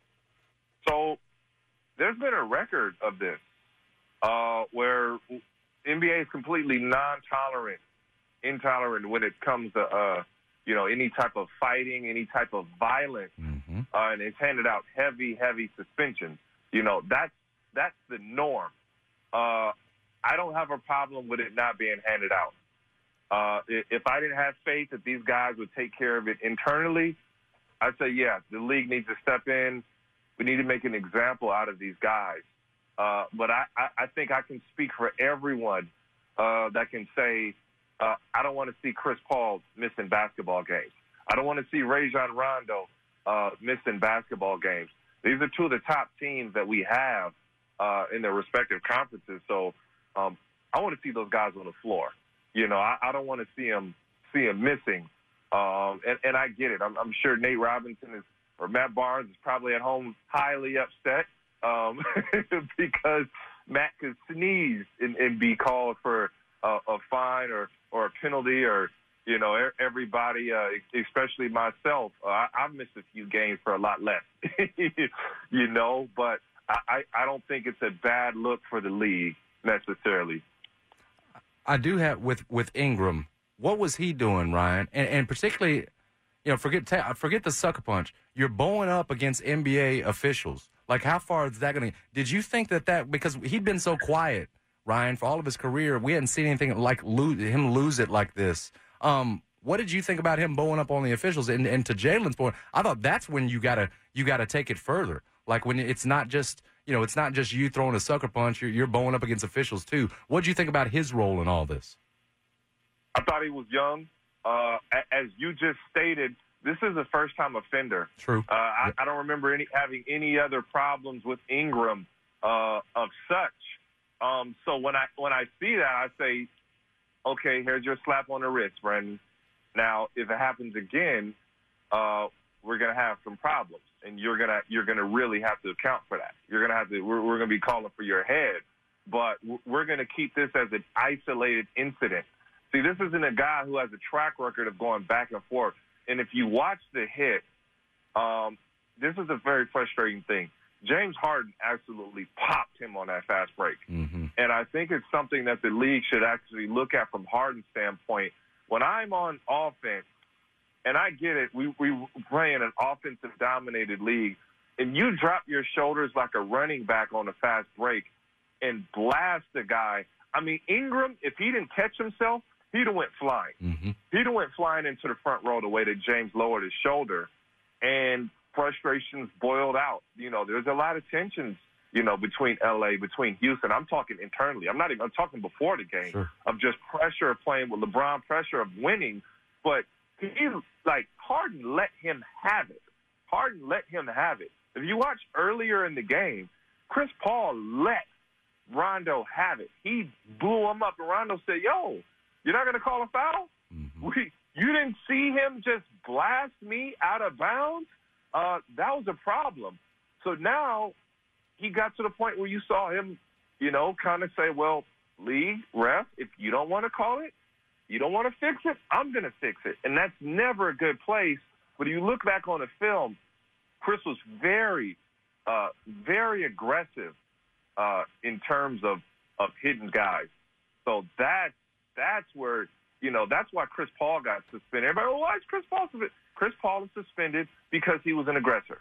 So there's been a record of this uh, where N B A is completely non-tolerant, intolerant when it comes to, uh, you know, any type of fighting, any type of violence, mm-hmm. uh, and it's handed out heavy, heavy suspensions. You know, that's that's the norm. Uh, I don't have a problem with it not being handed out. Uh, if I didn't have faith that these guys would take care of it internally, I'd say, yeah, the league needs to step in. We need to make an example out of these guys. Uh, but I, I, I think I can speak for everyone uh, that can say, uh, I don't want to see Chris Paul missing basketball games. I don't want to see Rajon Rondo uh, missing basketball games. These are two of the top teams that we have uh, in their respective conferences. So um, I want to see those guys on the floor. You know, I, I don't want to see them see them missing. Um, and, and I get it. I'm, I'm sure Nate Robinson is, or Matt Barnes is probably at home highly upset um, because Matt could sneeze and, and be called for a, a fine or, or a penalty, or, you know, everybody, uh, especially myself. Uh, I, I've missed a few games for a lot less, you know, but I, I don't think it's a bad look for the league necessarily. I do have with, with Ingram. What was he doing, Ryan? And, and particularly, you know, forget forget the sucker punch. You're bowling up against N B A officials. Like, how far is that going to? Did you think that that because he'd been so quiet, Ryan, for all of his career, we hadn't seen anything like lose, him lose it like this. Um, what did you think about him bowling up on the officials? And, and to Jalen's point, I thought that's when you gotta you gotta take it further. Like when it's not just. You know, it's not just you throwing a sucker punch. You're, you're bowling up against officials, too. What did you think about his role in all this? I thought he was young. Uh, as you just stated, this is a first-time offender. True. Uh, I, I don't remember any having any other problems with Ingram uh, of such. Um, so when I when I see that, I say, okay, here's your slap on the wrist, Brandon. Now, if it happens again, uh, we're going to have some problems. And you're gonna you're gonna really have to account for that. You're gonna have to. We're, we're gonna be calling for your head, but we're gonna keep this as an isolated incident. See, this isn't a guy who has a track record of going back and forth. And if you watch the hit, um, this is a very frustrating thing. James Harden absolutely popped him on that fast break, mm-hmm. and I think it's something that the league should actually look at from Harden's standpoint. When I'm on offense. And I get it. We we play in an offensive-dominated league, and you drop your shoulders like a running back on a fast break and blast the guy. I mean, Ingram, if he didn't catch himself, he'd have went flying. Mm-hmm. He'd have went flying into the front row the way that James lowered his shoulder, and frustrations boiled out. You know, there's a lot of tensions, you know, between L A, between Houston. I'm talking internally. I'm not even I'm talking before the game sure. of just pressure of playing with LeBron, pressure of winning, but he, like, Harden let him have it. Harden let him have it. If you watch earlier in the game, Chris Paul let Rondo have it. He blew him up, and Rondo said, yo, you're not going to call a foul? Mm-hmm. We, you didn't see him just blast me out of bounds? Uh, that was a problem. So now he got to the point where you saw him, you know, kind of say, well, league, ref, if you don't want to call it, you don't want to fix it, I'm going to fix it. And that's never a good place. But if you look back on the film, Chris was very, uh, very aggressive uh, in terms of, of hitting guys. So that, that's where, you know, that's why Chris Paul got suspended. Everybody, well, why is Chris Paul suspended? Chris Paul is suspended because he was an aggressor,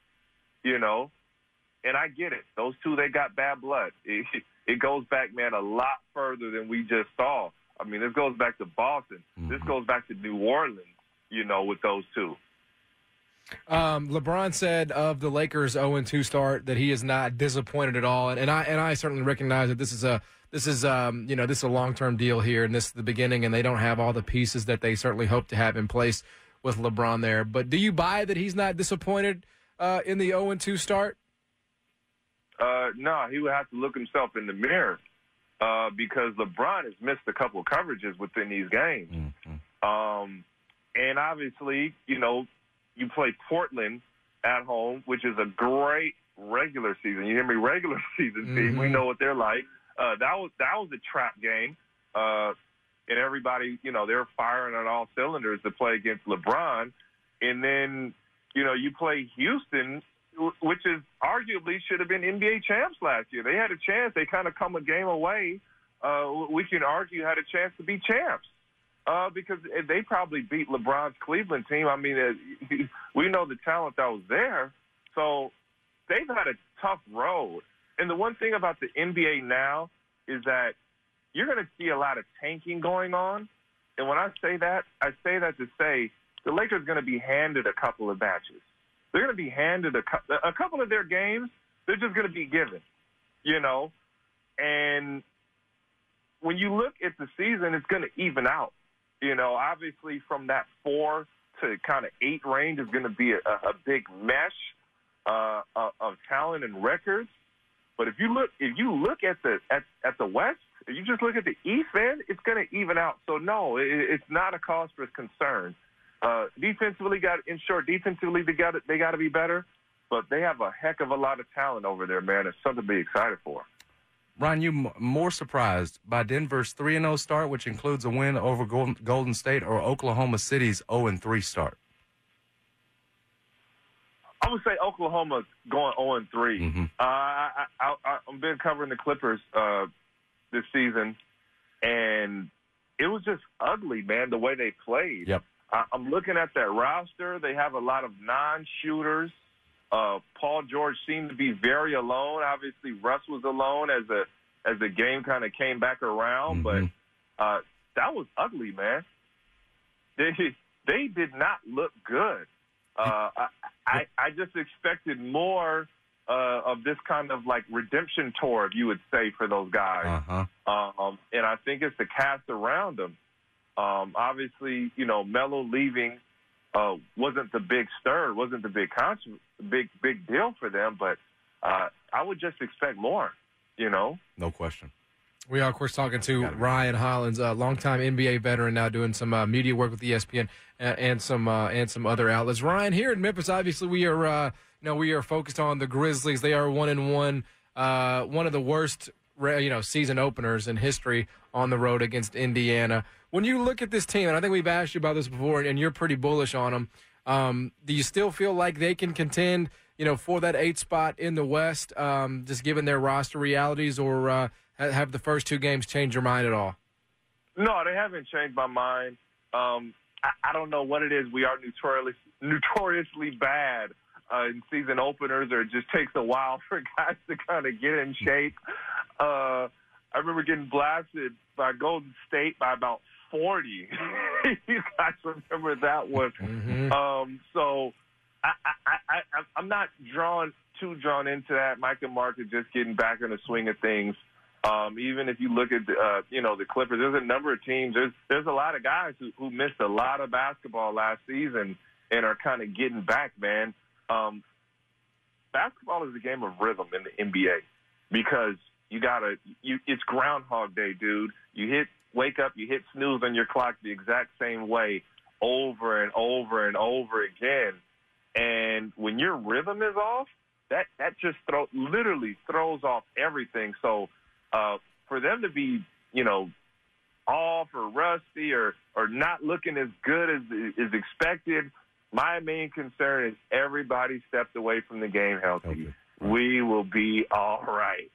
you know. And I get it. Those two, they got bad blood. It, it goes back, man, a lot further than we just saw. I mean, this goes back to Boston. Mm-hmm. This goes back to New Orleans. you know, with those two. Um, LeBron said of the Lakers' oh and two start that he is not disappointed at all, and, and I and I certainly recognize that this is a this is um, you know this is a long term deal here, and this is the beginning, and they don't have all the pieces that they certainly hope to have in place with LeBron there. But do you buy that he's not disappointed uh, in the oh and two start? Uh, no, he would have to look himself in the mirror uh, because LeBron has missed a couple of coverages within these games, Mm-hmm. um, and obviously, you know. You play Portland at home, which is a great regular season. You hear me? Regular season team. Mm-hmm. We know what they're like. Uh, that was that was a trap game, uh, and everybody, you know, they're firing on all cylinders to play against LeBron. And then, you know, you play Houston, which is arguably should have been N B A champs last year. They had a chance. They kind of come a game away. Uh, we can argue had a chance to be champs. Uh, because they probably beat LeBron's Cleveland team. I mean, uh, we know the talent that was there. So they've had a tough road. And the one thing about the N B A now is that you're going to see a lot of tanking going on. And when I say that, I say that to say the Lakers are going to be handed a couple of matches. They're going to be handed a, cu- a couple of their games. They're just going to be given, you know. And when you look at the season, it's going to even out. You know, obviously from that four to kind of eight range is going to be a, a big mesh uh, of, of talent and records. But if you look, if you look at the at, at the West, if you just look at the East end, it's going to even out. So no, it, it's not a cause for concern. Uh, defensively, got in short, defensively they got they got to be better. But they have a heck of a lot of talent over there, man. It's something to be excited for. Ron, you m- more surprised by Denver's three and oh start, which includes a win over Golden, Golden State, or Oklahoma City's oh and three start? I would say Oklahoma's going oh and three. Mm-hmm. Uh, I, I, I, I've been covering the Clippers uh, this season, and it was just ugly, man, the way they played. Yep. I, I'm looking at that roster. They have a lot of non-shooters. Uh, Paul George seemed to be very alone. Obviously, Russ was alone as a as the game kind of came back around. Mm-hmm. But uh, that was ugly, man. They they did not look good. Uh, I, I I just expected more uh, of this kind of like redemption tour, you would say, for those guys. Uh-huh. Um, and I think it's the cast around them. Um, obviously, you know, Melo leaving. Uh, wasn't the big stir, wasn't the big con- big big deal for them, but uh, I would just expect more, you know? No question. We are, of course, talking to Ryan Hollins, a longtime N B A veteran, now doing some uh, media work with E S P N and, and some uh, and some other outlets. Ryan, here in Memphis, obviously we are uh, you know we are focused on the Grizzlies. They are one and one, uh, one of the worst you know season openers in history on the road against Indiana. When you look at this team, and I think we've asked you about this before, and you're pretty bullish on them, um, do you still feel like they can contend, you know, for that eighth spot in the West, um, just given their roster realities, or uh, have the first two games changed your mind at all? No, they haven't changed my mind. Um, I, I don't know what it is. We are notoriously, notoriously bad uh, in season openers, or it just takes a while for guys to kind of get in shape. Uh, I remember getting blasted by Golden State by about forty. You guys remember that one? Mm-hmm. Um, so I, I, I, I'm not drawn too drawn into that. Mike and Mark are just getting back in the swing of things. Um, even if you look at the, uh, you know the Clippers, there's a number of teams. There's there's a lot of guys who, who missed a lot of basketball last season and are kind of getting back, man. Um, basketball is a game of rhythm in the N B A because you gotta you it's Groundhog Day, dude. You hit wake up, you hit snooze on your clock the exact same way over and over and over again. And when your rhythm is off, that that just throw literally throws off everything. So uh, for them to be, you know, off or rusty or or not looking as good as is expected, my main concern is everybody stepped away from the game healthy. Okay. We will be all right.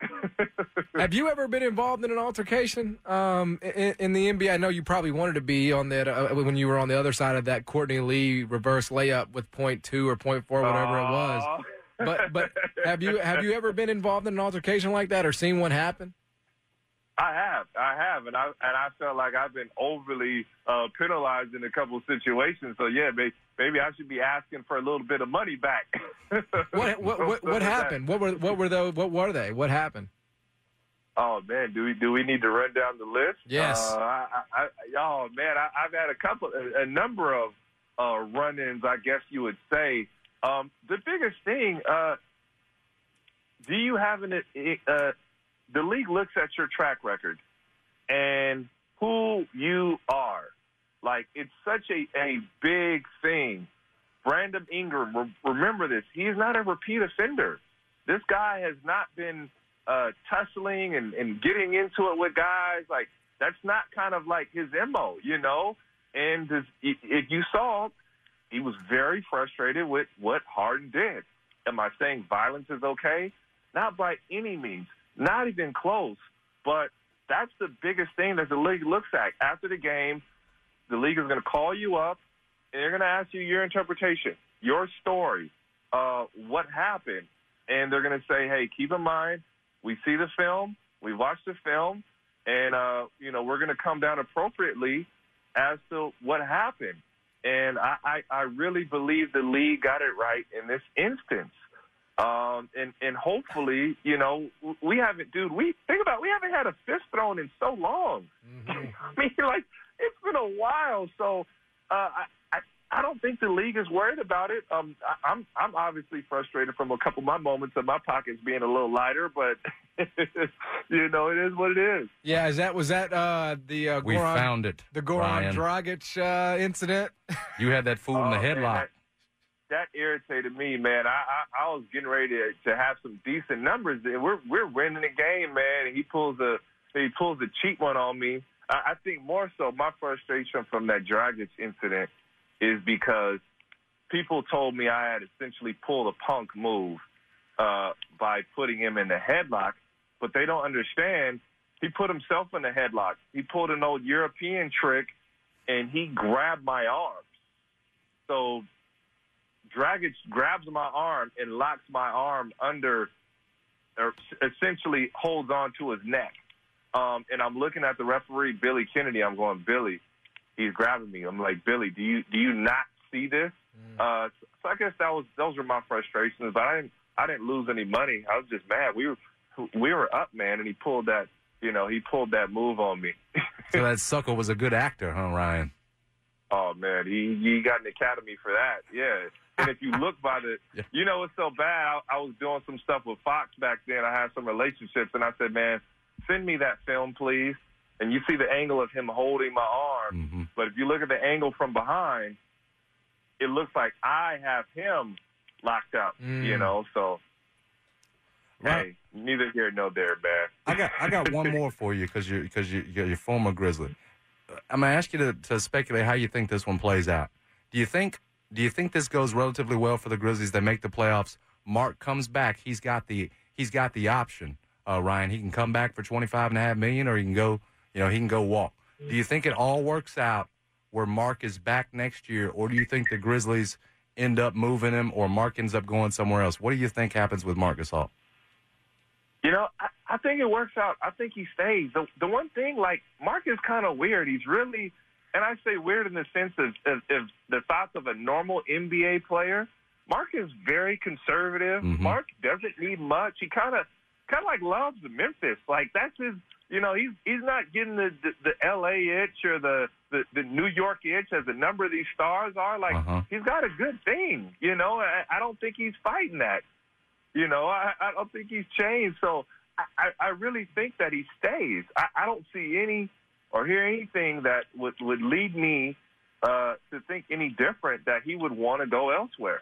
Have you ever been involved in an altercation um, in, in the N B A? I know you probably wanted to be on that uh, when you were on the other side of that Courtney Lee reverse layup with point two or point four, whatever uh, it was. But but have you have you ever been involved in an altercation like that or seen one happen? I have, I have, and I and I felt like I've been overly uh, penalized in a couple of situations. So yeah, maybe, maybe I should be asking for a little bit of money back. What what what, what happened? What were what were those? What were they? What happened? Oh man, do we do we need to run down the list? Yes. Uh, I, I, I, oh man, I, I've had a couple, a, a number of uh, run-ins, I guess you would say. Um, the biggest thing, uh, do you have an? Uh, the league looks at your track record and who you are. Like, it's such a, a big thing. Brandon Ingram, re- remember this, he's not a repeat offender. This guy has not been uh, tussling and, and getting into it with guys. Like, that's not kind of like his M O, you know? And this, if you saw, he was very frustrated with what Harden did. Am I saying violence is okay? Not by any means. Not even close. But that's the biggest thing that the league looks at. After the game, the league is going to call you up, and they're going to ask you your interpretation, your story, uh, what happened. And they're going to say, hey, keep in mind, we see the film, we watched the film, and, uh, you know, we're going to come down appropriately as to what happened. And I, I, I really believe the league got it right in this instance. Um, and, and hopefully, you know, we haven't, dude, we think about, we haven't had a fist thrown in so long. Mm-hmm. I mean, like, it's been a while. So uh, I, I, I don't think the league is worried about it. Um, I, I'm, I'm obviously frustrated from a couple of my moments of my pockets being a little lighter, but you know, it is what it is. Yeah, is that was that uh, the uh, Goran, we found it, the Goran Ryan. Dragic uh, incident? You had that fool in the Oh, headlock. man, that, that irritated me, man. I, I I was getting ready to, to have some decent numbers, and we're we're winning the game, man. And he pulls a he pulls a cheap one on me. I, I think more so my frustration from that Dragic incident is because people told me I had essentially pulled a punk move uh, by putting him in the headlock, but they don't understand. He put himself in the headlock. He pulled an old European trick, and he grabbed my arms. So Dragic grabs my arm and locks my arm under, or essentially holds on to his neck. Um, and I'm looking at the referee, Billy Kennedy. I'm going, Billy, he's grabbing me. I'm like, Billy, do you do you not see this? Mm. Uh, so I guess that was those were my frustrations. But I didn't I didn't lose any money. I was just mad. We were we were up, man, and he pulled that you know he pulled that move on me. So that sucker was a good actor, huh, Ryan? Oh man, he he got an academy for that. Yeah. And if you look by the, yeah. you know, it's so bad. I, I was doing some stuff with Fox back then. I had some relationships, and I said, man, send me that film, please. And you see the angle of him holding my arm. Mm-hmm. But if you look at the angle from behind, it looks like I have him locked up, mm. you know. So, right. Hey, neither here nor there, man. I got I got one more for you because you're, because you, you're your former Grizzly. I'm going to ask you to, to speculate how you think this one plays out. Do you think do you think this goes relatively well for the Grizzlies? They make the playoffs. Mark comes back. He's got the he's got the option, uh, Ryan. He can come back for twenty-five and a half million, or he can go, you know, he can go walk. Do you think it all works out where Mark is back next year, or do you think the Grizzlies end up moving him, or Mark ends up going somewhere else? What do you think happens with Marc Gasol? You know, I, I think it works out. I think he stays. The, the one thing, like, Mark is kind of weird. He's really, and I say weird in the sense of, of, of the thoughts of a normal N B A player. Mark is very conservative. Mm-hmm. Mark doesn't need much. He kind of, kind of like loves the Memphis. Like, that's his, you know, he's he's not getting the, the, the L A itch or the, the, the New York itch as a number of these stars are. Like, uh-huh. he's got a good thing, you know. I, I don't think he's fighting that. You know, I, I don't think he's changed. So I, I really think that he stays. I, I don't see any or hear anything that would, would lead me uh, to think any different, that he would want to go elsewhere.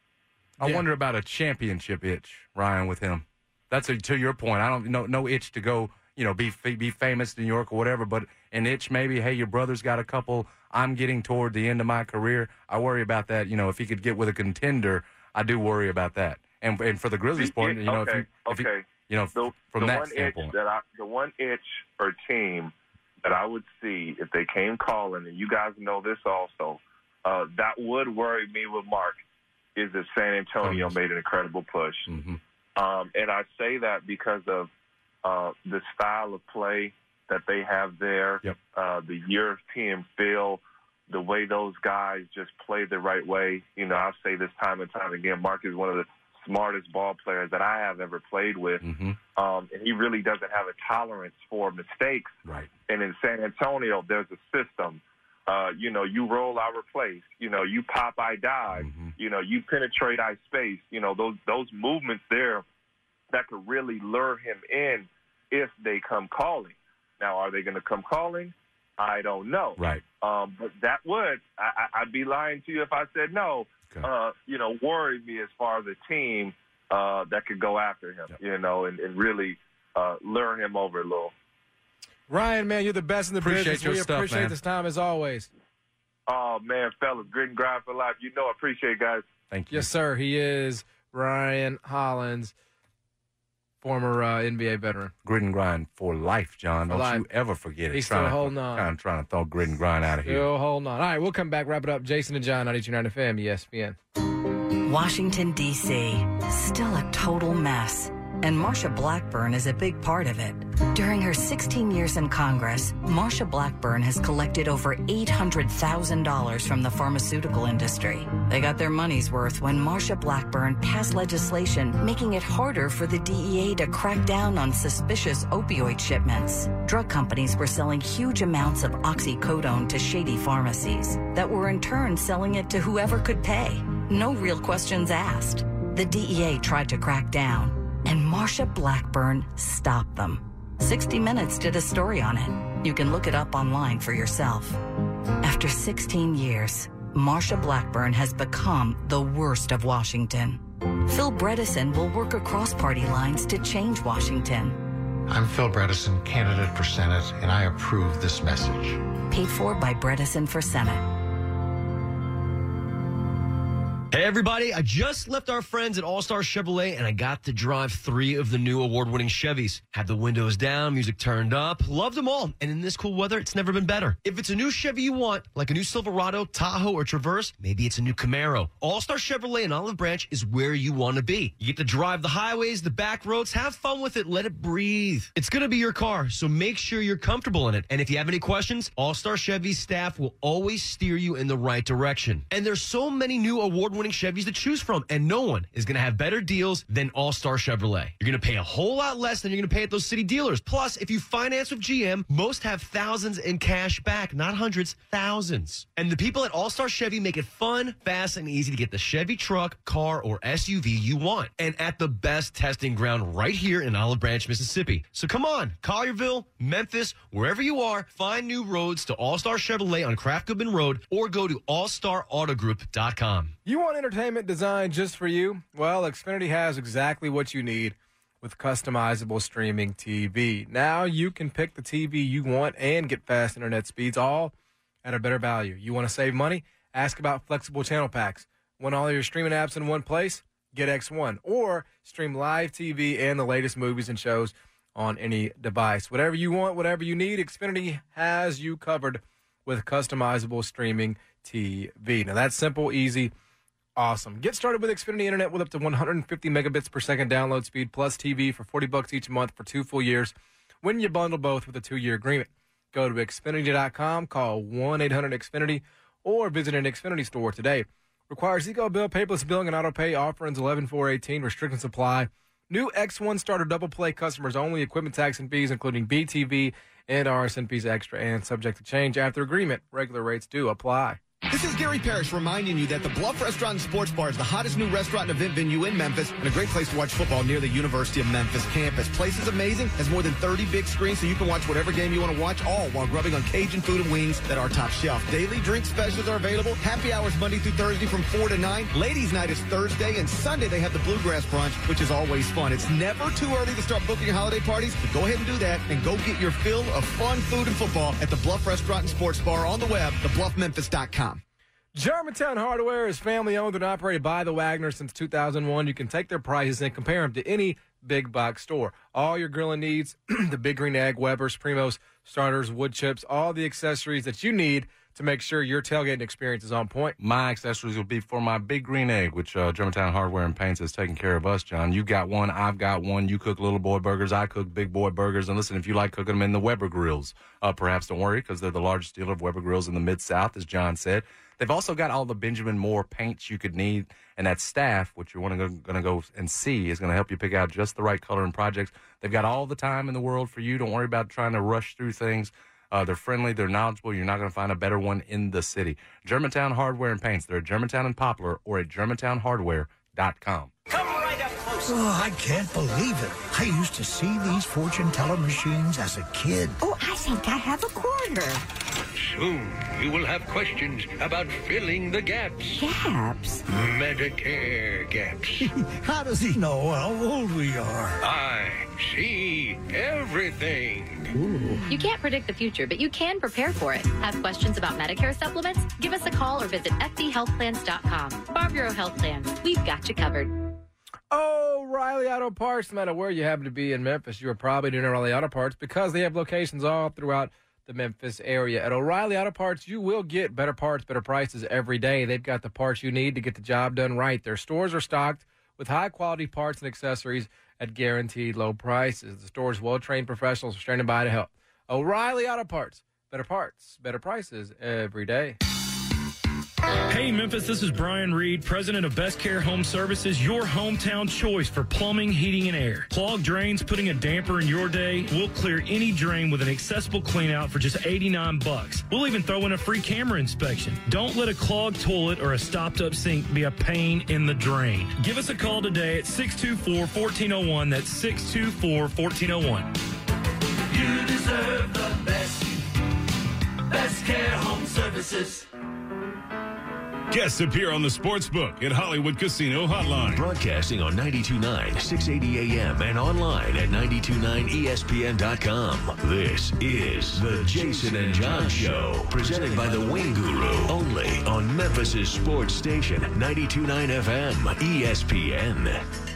I Yeah. wonder about a championship itch, Ryan, with him. That's a, to your point. I don't know no itch to go, you know, be be famous in New York or whatever, but an itch maybe, hey, your brother's got a couple. I'm getting toward the end of my career. I worry about that. You know, if he could get with a contender, I do worry about that. And and for the Grizzlies' point, you know, okay, if you, if okay. you, you know, the, from the that one standpoint. itch that I, the one itch or team that I would see if they came calling, and you guys know this also, uh, that would worry me with Mark, is if San Antonio made an incredible push. Mm-hmm. Um, and I say that because of uh, the style of play that they have there, yep. uh, the European feel, the way those guys just play the right way. You know, I'll say this time and time again, Mark is one of the smartest ball players that I have ever played with. Mm-hmm. Um, and he really doesn't have a tolerance for mistakes. Right. And in San Antonio, there's a system. Uh, you know, you roll, I replace. You know, you pop, I dive. Mm-hmm. You know, you penetrate, I space. You know, those those movements there that could really lure him in if they come calling. Now, are they going to come calling? I don't know. Right. Um, but that would, I, I'd be lying to you if I said no, okay. uh, you know, worry me as far as a team uh, that could go after him, yep. you know, and, and really uh, lure him over a little. Ryan, man, you're the best in the appreciate business. Your we stuff, appreciate man. this time as always. Oh, man, fellas, grit and grind for life. You know I appreciate it, guys. Thank you. Yes, sir. He is Ryan Hollins, former uh, N B A veteran. Grit and grind for life, John. For Don't life. you ever forget it. He's trying still to, holding on. I'm trying to throw grit and grind out of here. Still holding on. All right, we'll come back, wrap it up. Jason and John, ninety-two point nine F M, E S P N. Washington, D C, still a total mess. And Marsha Blackburn is a big part of it. During her sixteen years in Congress, Marsha Blackburn has collected over eight hundred thousand dollars from the pharmaceutical industry. They got their money's worth when Marsha Blackburn passed legislation making it harder for the D E A to crack down on suspicious opioid shipments. Drug companies were selling huge amounts of oxycodone to shady pharmacies that were in turn selling it to whoever could pay. No real questions asked. The D E A tried to crack down, and Marsha Blackburn stopped them. sixty minutes did a story on it. You can look it up online for yourself. After sixteen years, Marsha Blackburn has become the worst of Washington. Phil Bredesen will work across party lines to change Washington. I'm Phil Bredesen, candidate for Senate, and I approve this message. Paid for by Bredesen for Senate. Hey, everybody. I just left our friends at All-Star Chevrolet, and I got to drive three of the new award-winning Chevys. Had the windows down, music turned up. Loved them all. And in this cool weather, it's never been better. If it's a new Chevy you want, like a new Silverado, Tahoe, or Traverse, maybe it's a new Camaro. All-Star Chevrolet in Olive Branch is where you want to be. You get to drive the highways, the back roads, have fun with it, let it breathe. It's going to be your car, so make sure you're comfortable in it. And if you have any questions, All-Star Chevy's staff will always steer you in the right direction. And there's so many new award-winning Chevys to choose from, and no one is going to have better deals than All-Star Chevrolet. You're going to pay a whole lot less than you're going to pay at those city dealers. Plus, if you finance with G M, most have thousands in cash back, not hundreds, thousands. And the people at All-Star Chevy make it fun, fast, and easy to get the Chevy truck, car, or S U V you want. And at the best testing ground right here in Olive Branch, Mississippi. So come on, Collierville, Memphis, wherever you are, find new roads to All-Star Chevrolet on Craft Goodman Road or go to all star auto group dot com. You want entertainment designed just for you? Well, Xfinity has exactly what you need with customizable streaming T V. Now you can pick the T V you want and get fast internet speeds, all at a better value. You want to save money? Ask about flexible channel packs. Want all your streaming apps in one place? Get X one. Or stream live T V and the latest movies and shows on any device. Whatever you want, whatever you need, Xfinity has you covered with customizable streaming T V. Now that's simple, easy, awesome. Get started with Xfinity Internet with up to one hundred fifty megabits per second download speed plus T V for forty bucks each month for two full years when you bundle both with a two-year agreement. Go to Xfinity dot com, call one eight hundred X Finity, or visit an Xfinity store today. Requires Eco Bill, paperless billing, and auto pay. Offerings eleven four eighteen. Restrictions apply. New X one starter double play customers only. Equipment tax and fees, including B T V and R S N fees extra and subject to change after agreement. Regular rates do apply. This is Gary Parrish reminding you that the Bluff Restaurant and Sports Bar is the hottest new restaurant and event venue in Memphis and a great place to watch football near the University of Memphis campus. Place is amazing, has more than thirty big screens so you can watch whatever game you want to watch, all while grubbing on Cajun food and wings that are top shelf. Daily drink specials are available. Happy hours Monday through Thursday from four to nine. Ladies' night is Thursday, and Sunday they have the Bluegrass Brunch, which is always fun. It's never too early to start booking your holiday parties, but go ahead and do that and go get your fill of fun food and football at the Bluff Restaurant and Sports Bar on the web, the bluff memphis dot com. Germantown Hardware is family-owned and operated by the Wagners since two thousand one. You can take their prices and compare them to any big box store. All your grilling needs, the Big Green Egg, Weber's, Primos, starters, wood chips, all the accessories that you need to make sure your tailgating experience is on point. My accessories will be for my Big Green Egg, which uh, Germantown Hardware and Paints is taking care of us, John. You got one, I've got one. You cook little boy burgers, I cook big boy burgers. And listen, if you like cooking them in the Weber grills, uh, perhaps don't worry, because they're the largest dealer of Weber grills in the Mid-South, as John said. They've also got all the Benjamin Moore paints you could need, and that staff, which you're going to go and see, is going to help you pick out just the right color and projects. They've got all the time in the world for you. Don't worry about trying to rush through things. Uh, they're friendly. They're knowledgeable. You're not going to find a better one in the city. Germantown Hardware and Paints. They're at Germantown and Poplar or at germantown hardware dot com. Come right up close. Oh, I can't believe it. I used to see these fortune teller machines as a kid. Oh, I think I have a quarter. Soon you will have questions about filling the gaps. Gaps? Medicare gaps. How does he know how old we are? I see everything. Ooh. You can't predict the future, but you can prepare for it. Have questions about Medicare supplements? Give us a call or visit f d health plans dot com. Barbaro Health Plans. We've got you covered. O'Reilly Auto Parts, no matter where you happen to be in Memphis, you are probably doing O'Reilly Auto Parts because they have locations all throughout the Memphis area. At O'Reilly Auto Parts, you will get better parts, better prices every day. They've got the parts you need to get the job done right. Their stores are stocked with high-quality parts and accessories at guaranteed low prices. The store's well-trained professionals are standing by to help. O'Reilly Auto Parts, better parts, better prices every day. Hey, Memphis, this is Brian Reed, president of Best Care Home Services, your hometown choice for plumbing, heating, and air. Clogged drains, putting a damper in your day? We'll clear any drain with an accessible cleanout for just eighty-nine bucks. We'll even throw in a free camera inspection. Don't let a clogged toilet or a stopped-up sink be a pain in the drain. Give us a call today at six two four, one four zero one. That's six two four, one four zero one. You deserve the best. Best Care Home Services. Guests appear on the Sportsbook at Hollywood Casino Hotline. Broadcasting on ninety-two point nine, six eighty A M and online at ninety-two point nine E S P N dot com. This is the Jason and John Show, presented by the Wing Guru, only on Memphis' sports station, ninety-two point nine F M, E S P N.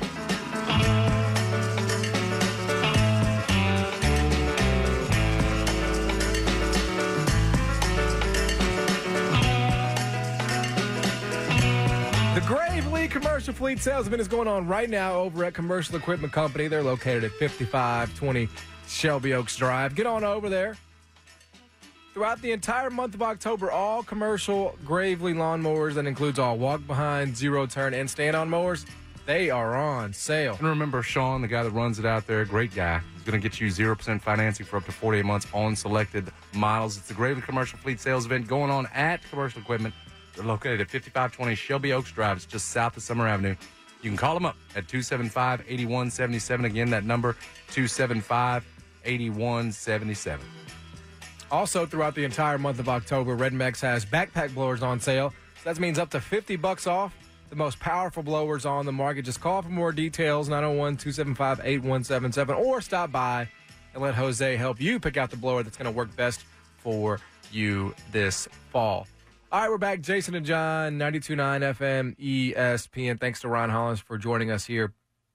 The Gravely Commercial Fleet Sales Event is going on right now over at Commercial Equipment Company. They're located at fifty-five twenty Shelby Oaks Drive. Get on over there. Throughout the entire month of October, all commercial Gravely lawnmowers, that includes all walk-behind, zero-turn, and stand-on mowers, they are on sale. And remember, Sean, the guy that runs it out there, great guy. He's going to get you zero percent financing for up to forty-eight months on selected models. It's the Gravely Commercial Fleet Sales Event going on at Commercial Equipment. They're located at fifty-five twenty Shelby Oaks Drive. It's just south of Summer Avenue. You can call them up at two seven five, eight one seven seven. Again, that number, two seven five, eight one seven seven. Also, throughout the entire month of October, Red Mex has backpack blowers on sale. So that means up to fifty bucks off. The most powerful blowers on the market. Just call for more details, nine oh one, two seven five, eight one seven seven, or stop by and let Jose help you pick out the blower that's going to work best for you this fall. All right, we're back. Jason and John, ninety-two point nine F M, E S P N. Thanks to Ron Hollins for joining us here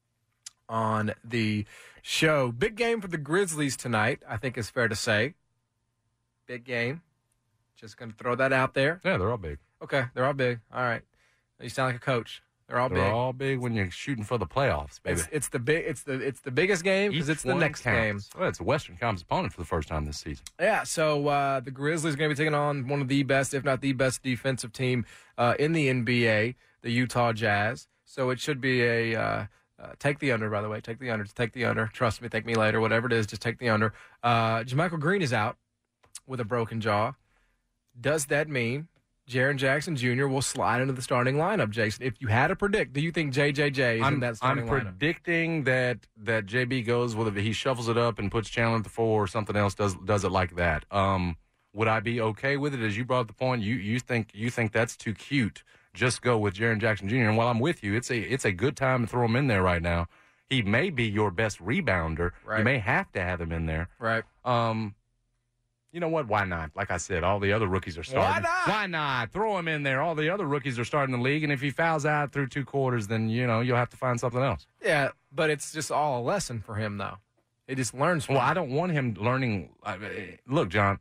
on the show. Big game for the Grizzlies tonight, I think is fair to say. Big game. Just going to throw that out there. Yeah, they're all big. Okay, they're all big. All right. You sound like a coach. They're all they're big. They're all big when you're shooting for the playoffs, baby. It's, it's the big. It's the it's the biggest game because it's the next counts. game. Well, it's a Western Conference opponent for the first time this season. Yeah. So uh, the Grizzlies are going to be taking on one of the best, if not the best, defensive team uh, in the N B A, the Utah Jazz. So it should be a uh, uh, take the under. By the way, take the under. Take the under. Trust me. Thank me later. Whatever it is, just take the under. Uh, JaMychal Green is out with a broken jaw. Does that mean Jaren Jackson Junior will slide into the starting lineup, Jason? If you had to predict, do you think J J J is I'm, in that starting I'm lineup? predicting that that J B goes with it. He shuffles it up and puts Chandler at the four or something else does does it like that. Um, would I be okay with it? As you brought up the point, you you think you think that's too cute. Just go with Jaren Jackson Junior And while I'm with you, it's a it's a good time to throw him in there right now. He may be your best rebounder. Right. You may have to have him in there. Right. Um. You know what? Why not? Like I said, all the other rookies are starting. Why not? Why not? Throw him in there. All the other rookies are starting the league, and if he fouls out through two quarters, then, you know, you'll have to find something else. Yeah, but it's just all a lesson for him, though. He just learns from Well, it. I don't want him learning. I mean, look, John,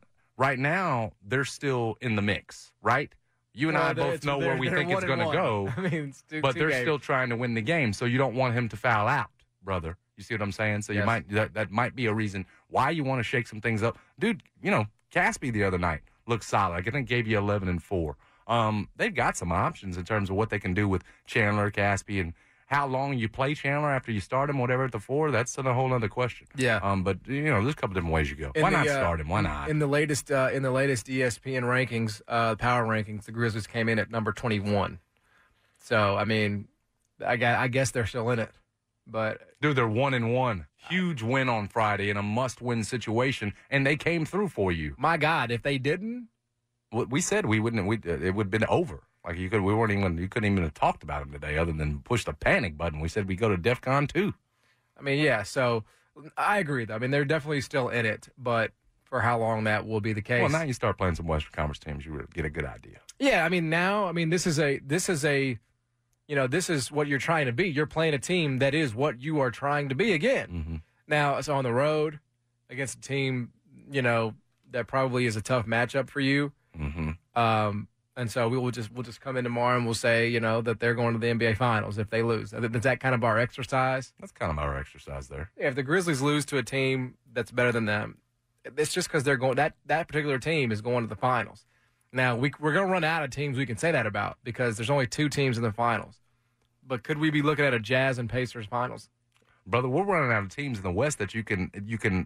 right now they're still in the mix, right? You and Well, I they're- both it's- know where they're- we they're think it's one going to and go. one. I mean, it's two- but two they're games. still trying to win the game, so you don't want him to foul out, brother. You see what I'm saying? So you Yes. might that, that might be a reason why you want to shake some things up, dude. You know, Caspi the other night looked solid. I think gave you eleven and four. Um, they've got some options in terms of what they can do with Chandler, Caspi, and how long you play Chandler after you start him, whatever at the four. That's a whole other question. Yeah. Um, but you know, there's a couple different ways you go. In Why the, not uh, start him? Why not? In the latest uh, in the latest E S P N rankings, uh, power rankings, the Grizzlies came in at number twenty-one. So I mean, I guess, I guess they're still in it. But dude, they're one and one. Huge win on Friday in a must-win situation, and they came through for you. My God, if they didn't, we said we wouldn't. We it would have been over. Like you could, we weren't even. You couldn't even have talked about them today, other than push the panic button. We said we go to DEFCON two. I mean, yeah. So I agree. Though. I mean, they're definitely still in it, but for how long that will be the case? Well, now you start playing some Western Conference teams, you get a good idea. Yeah, I mean, now, I mean, this is a this is a, you know, this is what you're trying to be. You're playing a team that is what you are trying to be again. Mm-hmm. Now it's on the road against a team, you know, that probably is a tough matchup for you. Mm-hmm. Um, and so we will just we'll just come in tomorrow and we'll say, you know, that they're going to the N B A Finals if they lose. Is that kind of our exercise? That's kind of our exercise there. Yeah, if the Grizzlies lose to a team that's better than them, it's just because they're going that that particular team is going to the finals. Now we we're going to run out of teams we can say that about because there's only two teams in the finals. But could we be looking at a Jazz and Pacers finals? Brother, we're running out of teams in the West that you can you can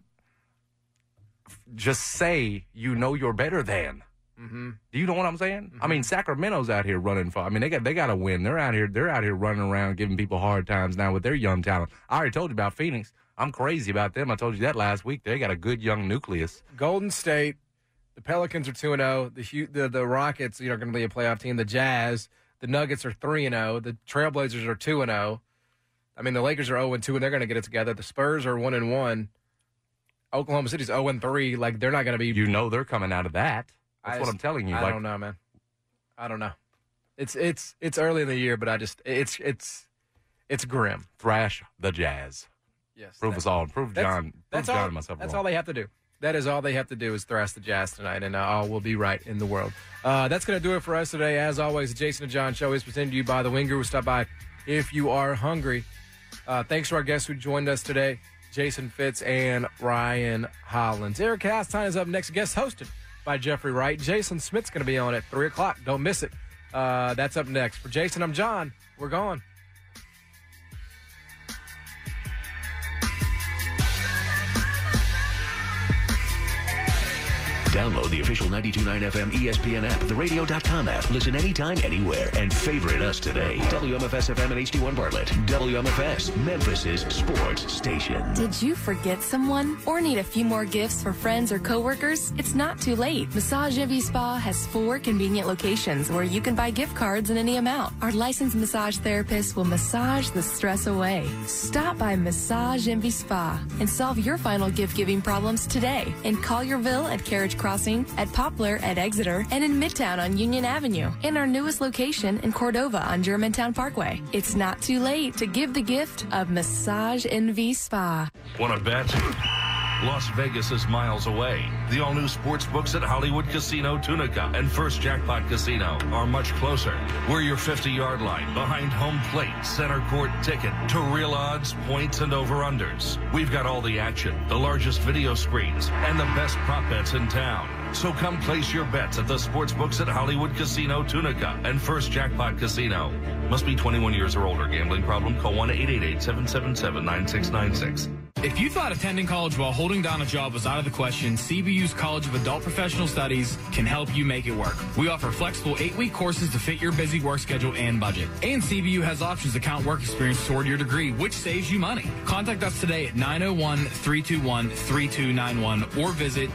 just say you know you're better than. Mm-hmm. Do you know what I'm saying? Mm-hmm. I mean, Sacramento's out here running for. I mean, they got they got to win. They're out here. They're out here running around giving people hard times now with their young talent. I already told you about Phoenix. I'm crazy about them. I told you that last week. They got a good young nucleus. Golden State, the Pelicans are two and zero. The the the Rockets, you know, are going to be a playoff team. The Jazz, the Nuggets are three and zero. The Trailblazers are two and zero. I mean, the Lakers are zero and two, and they're going to get it together. The Spurs are one and one. Oklahoma City's zero and three. Like they're not going to be. You know they're coming out of that. That's I what just, I'm telling you. I like, don't know, man. I don't know. It's it's it's early in the year, but I just it's it's it's grim. Thrash the Jazz. Yes. Prove us all. Prove that's, John. Prove that's John all, and myself That's wrong. all they have to do. That is all they have to do is thrash the Jazz tonight, and uh, all will be right in the world. Uh, that's going to do it for us today. As always, the Jason and John Show is presented to you by the Wing Guru. Stop by if you are hungry. Uh, thanks to our guests who joined us today, Jason Fitz and Ryan Hollins. Eric Castine is up next, guest hosted by Jeffrey Wright. Jason Smith's going to be on at three o'clock. Don't miss it. Uh, that's up next. For Jason, I'm John. We're gone. Download the official ninety-two point nine F M E S P N app, the radio dot com app. Listen anytime, anywhere, and favorite us today. W M F S F M and H D one Bartlett. W M F S, Memphis's sports station. Did you forget someone or need a few more gifts for friends or coworkers? It's not too late. Massage Envy Spa has four convenient locations where you can buy gift cards in any amount. Our licensed massage therapists will massage the stress away. Stop by Massage Envy Spa and solve your final gift-giving problems today in Collierville at Carriage Crossing, at Poplar at Exeter, and in Midtown on Union Avenue, and our newest location in Cordova on Germantown Parkway. It's not too late to give the gift of Massage Envy Spa. Want to bet? Las Vegas is miles away. The all-new sports books at Hollywood Casino Tunica and First Jackpot Casino are much closer. We're your fifty-yard line, behind home plate, center court ticket, to real odds, points, and over-unders. We've got all the action, the largest video screens, and the best prop bets in town. So come place your bets at the sports books at Hollywood Casino Tunica and First Jackpot Casino. Must be twenty-one years or older. Gambling problem? Call one eight eight eight, seven seven seven, nine six nine six. If you thought attending college while holding down a job was out of the question, C B U's College of Adult Professional Studies can help you make it work. We offer flexible eight-week courses to fit your busy work schedule and budget. And C B U has options to count work experience toward your degree, which saves you money. Contact us today at nine oh one, three two one, three two nine one or visit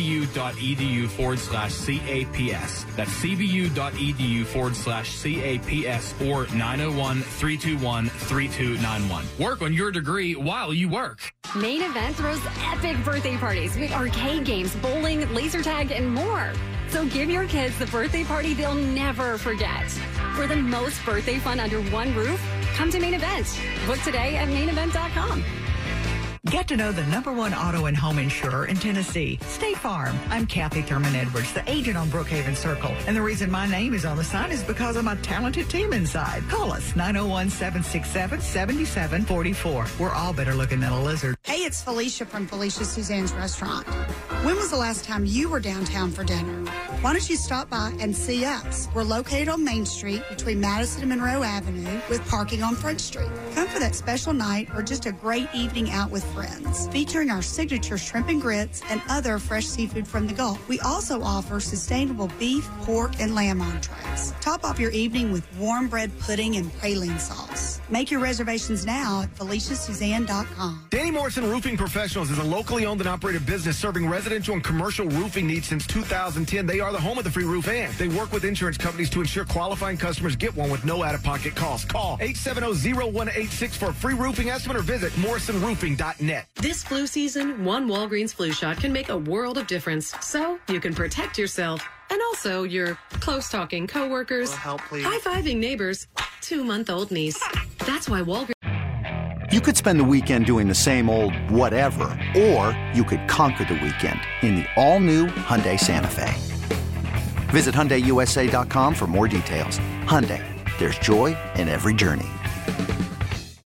cbu.edu forward slash CAPS. That's cbu.edu forward slash CAPS or nine oh one, three two one, three two nine one. Work on your degree while you work. Main Event throws epic birthday parties with arcade games, bowling, laser tag, and more. So give your kids the birthday party they'll never forget. For the most birthday fun under one roof, come to Main Event. Book today at main event dot com. Get to know the number one auto and home insurer in Tennessee, State Farm. I'm Kathy Thurman Edwards, the agent on Brookhaven Circle. And the reason my name is on the sign is because of my talented team inside. Call us, nine oh one, seven six seven, seven seven four four. We're all better looking than a lizard. Hey, it's Felicia from Felicia Suzanne's Restaurant. When was the last time you were downtown for dinner? Why don't you stop by and see us? We're located on Main Street between Madison and Monroe Avenue with parking on Front Street. Come for that special night or just a great evening out with friends, featuring our signature shrimp and grits and other fresh seafood from the Gulf. We also offer sustainable beef, pork, and lamb entrees. Top off your evening with warm bread pudding and praline sauce. Make your reservations now at felicia suzanne dot com. Danny Morrison Roofing Professionals is a locally owned and operated business serving residential and commercial roofing needs since two thousand ten. They are the home of the free roof, and they work with insurance companies to ensure qualifying customers get one with no out-of-pocket costs. Call eight seven zero, zero one eight six for a free roofing estimate or visit morrison roofing dot net. This flu season, one Walgreens flu shot can make a world of difference, so you can protect yourself and also your close-talking coworkers, help, please. high-fiving neighbors, two-month-old niece. That's why Walgreens... You could spend the weekend doing the same old whatever, or you could conquer the weekend in the all-new Hyundai Santa Fe. Visit Hyundai U S A dot com for more details. Hyundai, there's joy in every journey.